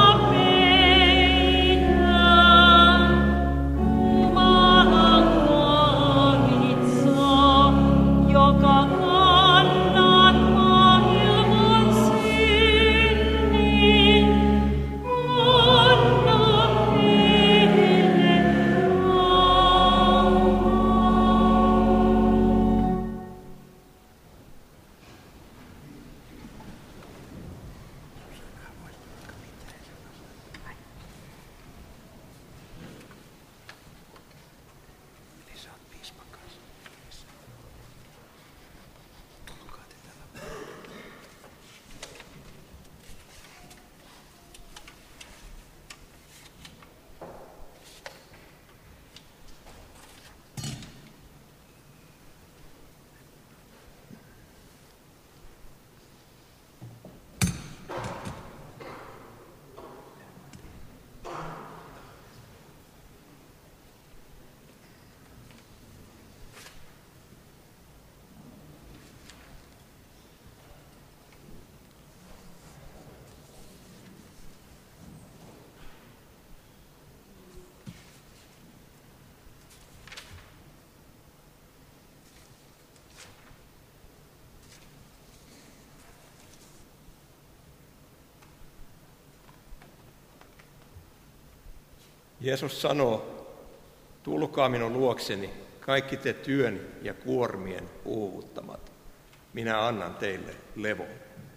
Jeesus sanoo, tulkaa minun luokseni, kaikki te työn ja kuormien uuvuttamat. Minä annan teille levon.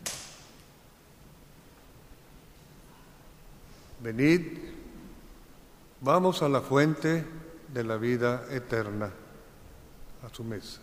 Venid, vamos a la fuente de la vida eterna, a su mesa.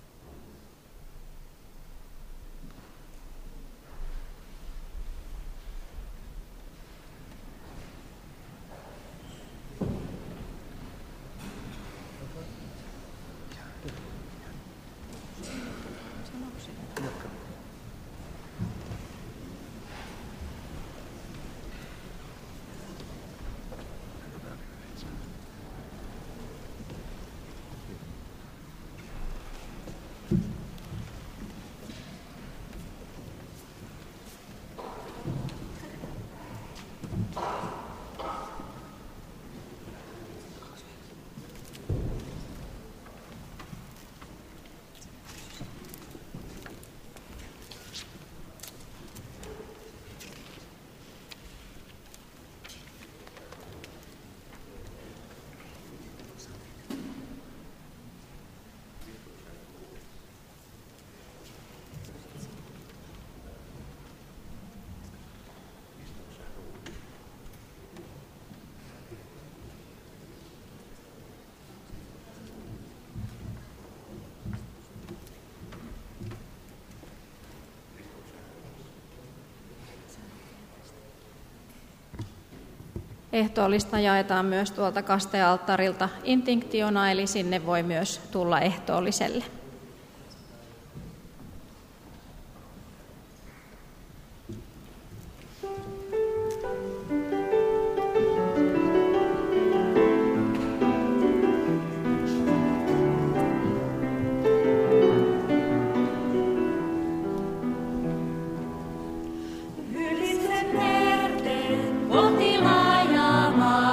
Ehtoollista jaetaan myös tuolta kastealttarilta intinktiona, eli sinne voi myös tulla ehtoolliselle.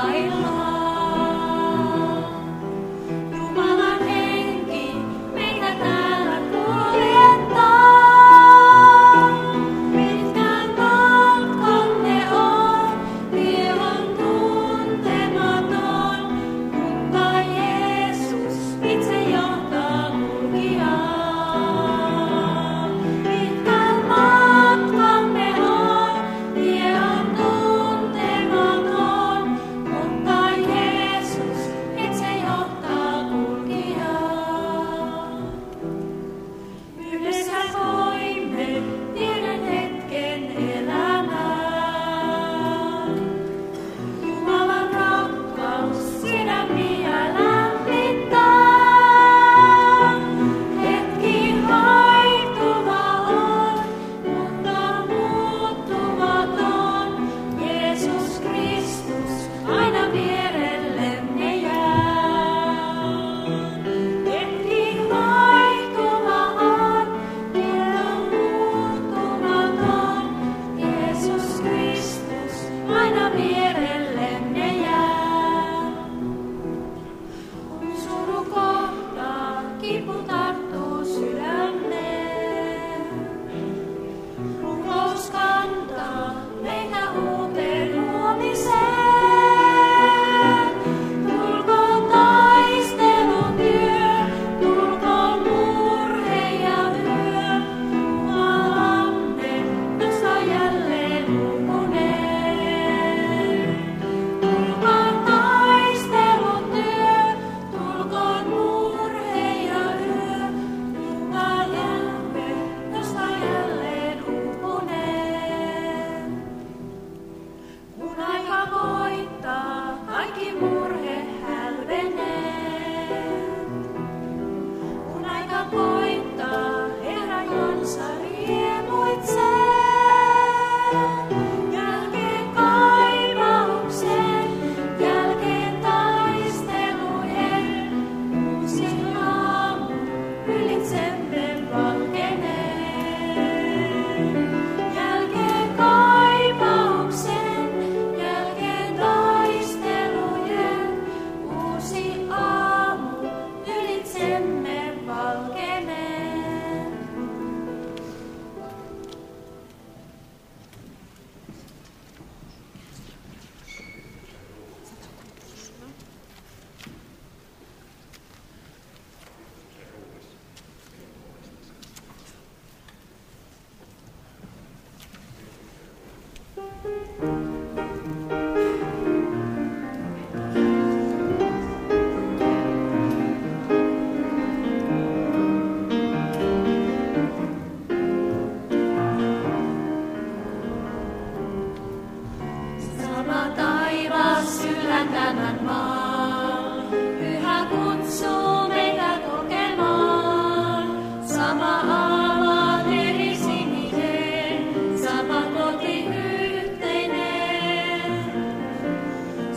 Jumalan henki meitä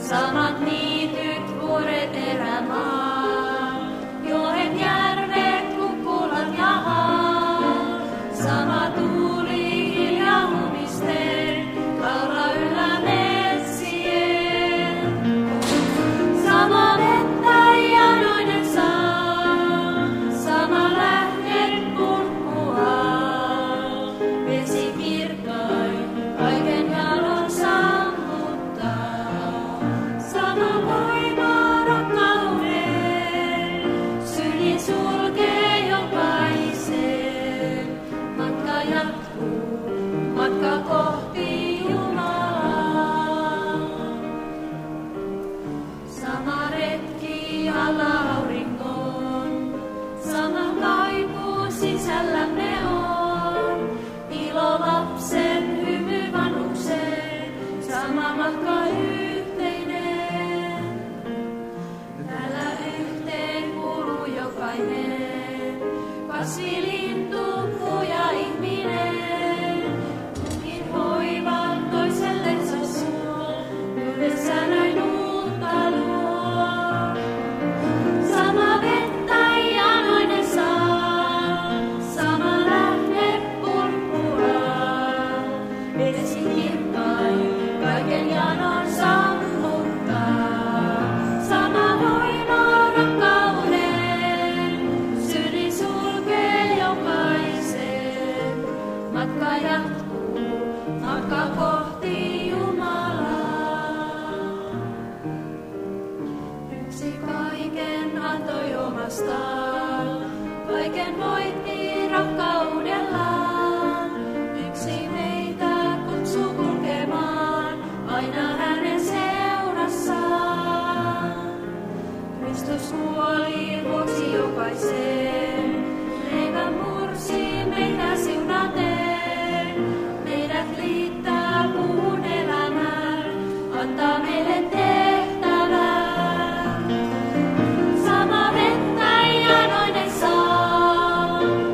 samat niityt, vuoret, erämaa, joen järvet, kukkulat ja haa, sama tuuli hiljaa humisten, laula yllä metsien. Sama vettä janoinen saa, sama lähdet purkkuaa, vesi kirkkain, kaiken jalon sammuttaa. Sama voima rakkauden, syli sulkee jokaisen. Matka jatkuu, matka kohti Jumalaa. Sama retki alla auringon, sama kaipuu sisällämme on. Ilo lapsen, hymy vanhuksen, sama matka yhteinen. Täällä yhteen kuuluu jokainen, kasvi, lintu, puu ja ihminen. Kukin hoivan toisellensa suo, yhdessä näin uutta luo. Sama vettä janoinen saa, sama lähde purppuraa. Vesi kirkkain, kaiken janon sammuttaa. Sama voima rakkauden, syli sulkee jokaisen. Matka jatkuu, matka kohti Jumalaa. Yksi kaiken antoi omastaan, kaiken voitti rakkaudellaan. Yksi meitä kutsuu kulkemaan, aina hänen seurassaan. Kristus kuoli vuoksi jokaisen, leivän mursi meitä siunaten. Meidät liittää puun elämään, antaa meille tehtävän. Sama vettä janoinen saa,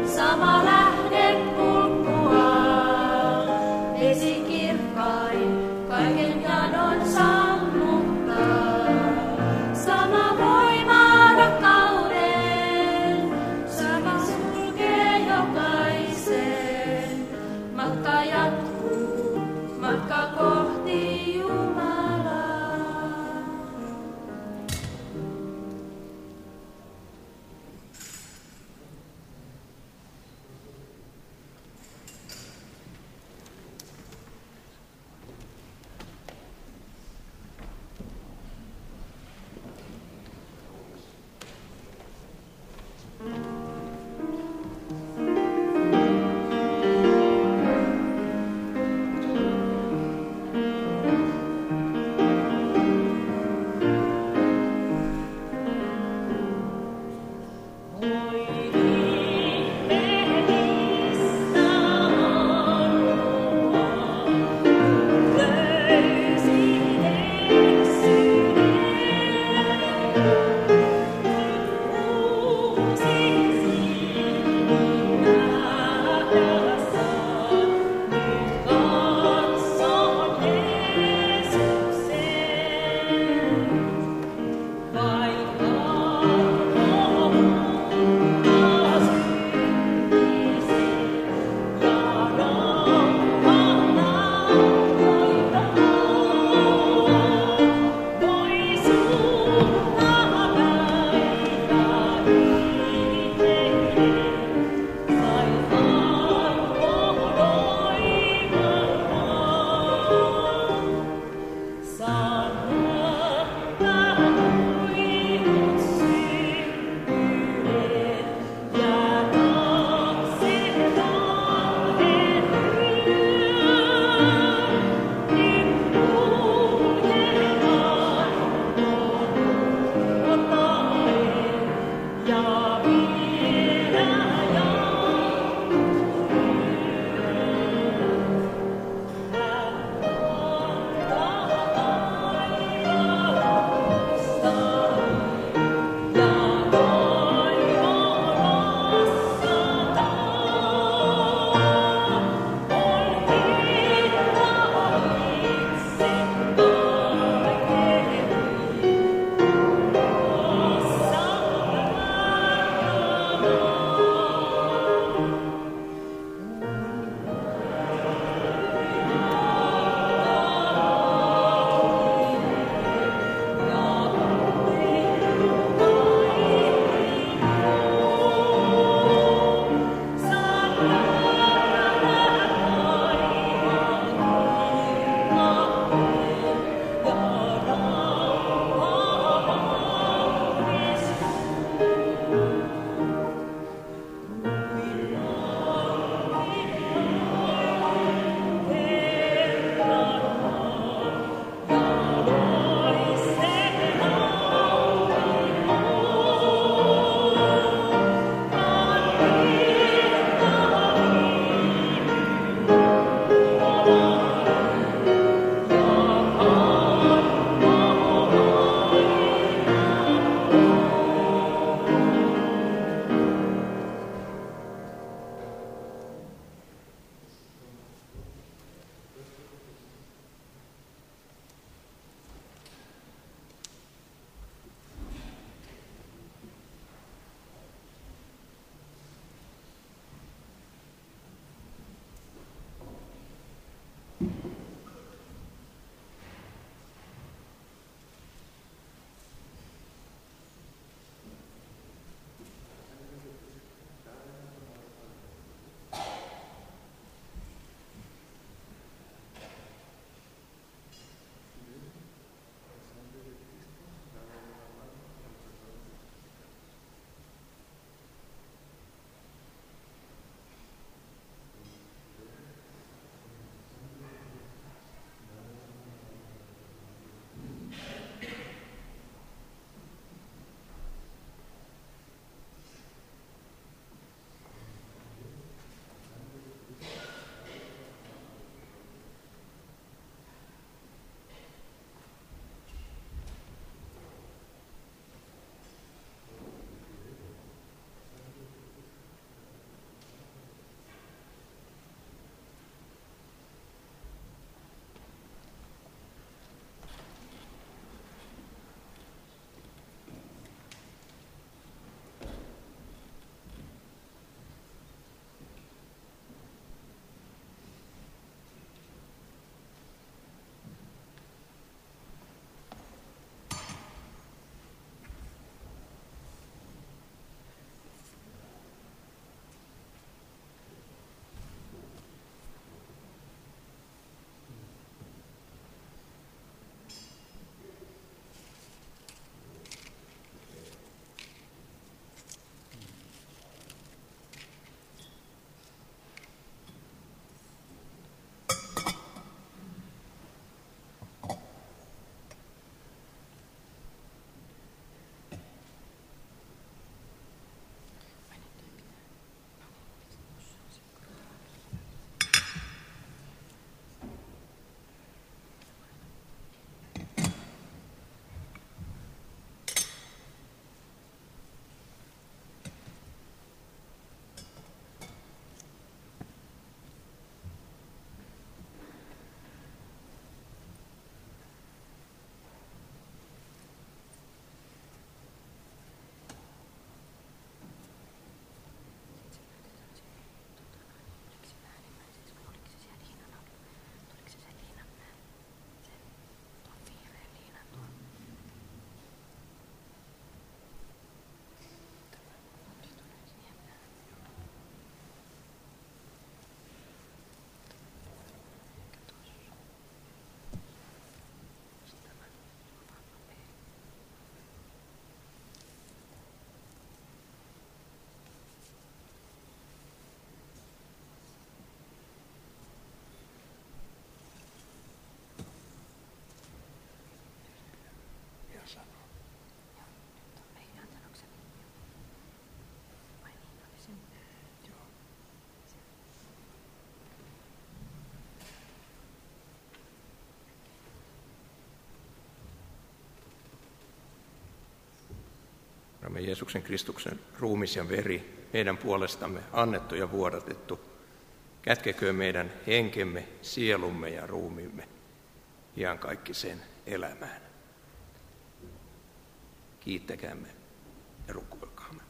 Herramme Jeesuksen Kristuksen ruumis ja veri, meidän puolestamme annettu ja vuodatettu, kätkeköön meidän henkemme, sielumme ja ruumiimme iankaikkiseen elämään. Kiittäkäämme ja rukoilkaamme.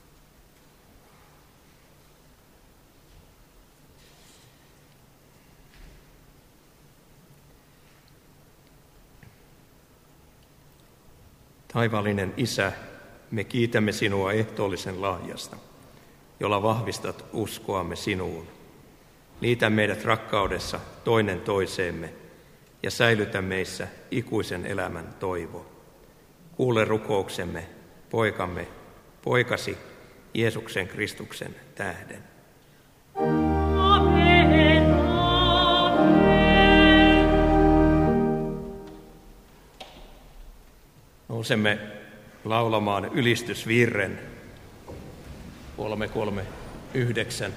Taivaallinen Isä, me kiitämme sinua ehtoollisen lahjasta, jolla vahvistat uskoamme sinuun. Liitä meidät rakkaudessa toinen toiseemme ja säilytä meissä ikuisen elämän toivo. Kuule rukouksemme, poikasi Jeesuksen Kristuksen tähden. Amen, amen. Nousemme laulamaan ylistysvirren 339.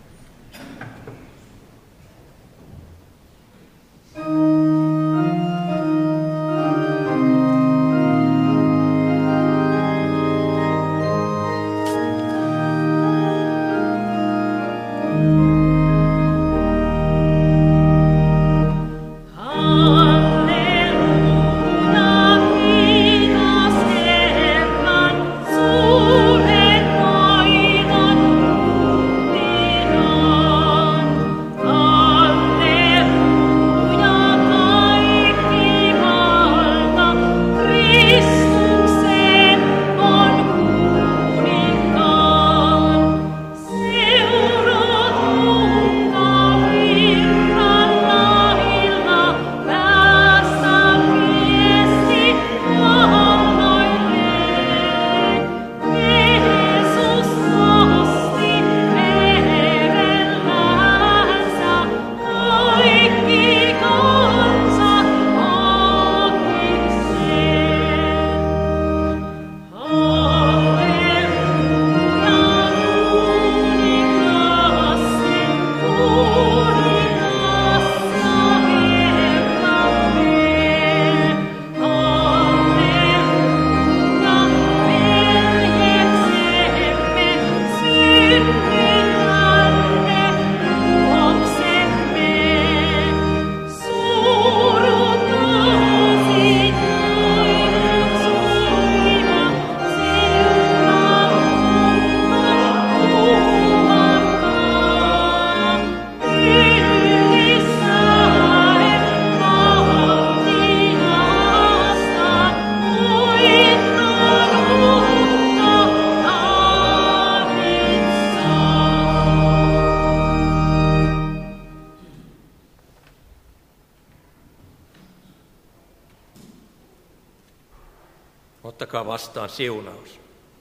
Ottakaa vastaan siunaus.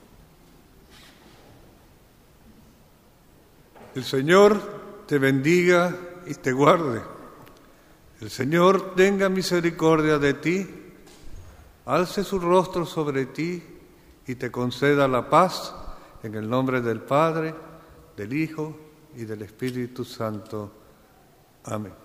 El Señor te bendiga y te guarde. El Señor tenga misericordia de ti, alce su rostro sobre ti y te conceda la paz en el nombre del Padre, del Hijo y del Espíritu Santo. Amén.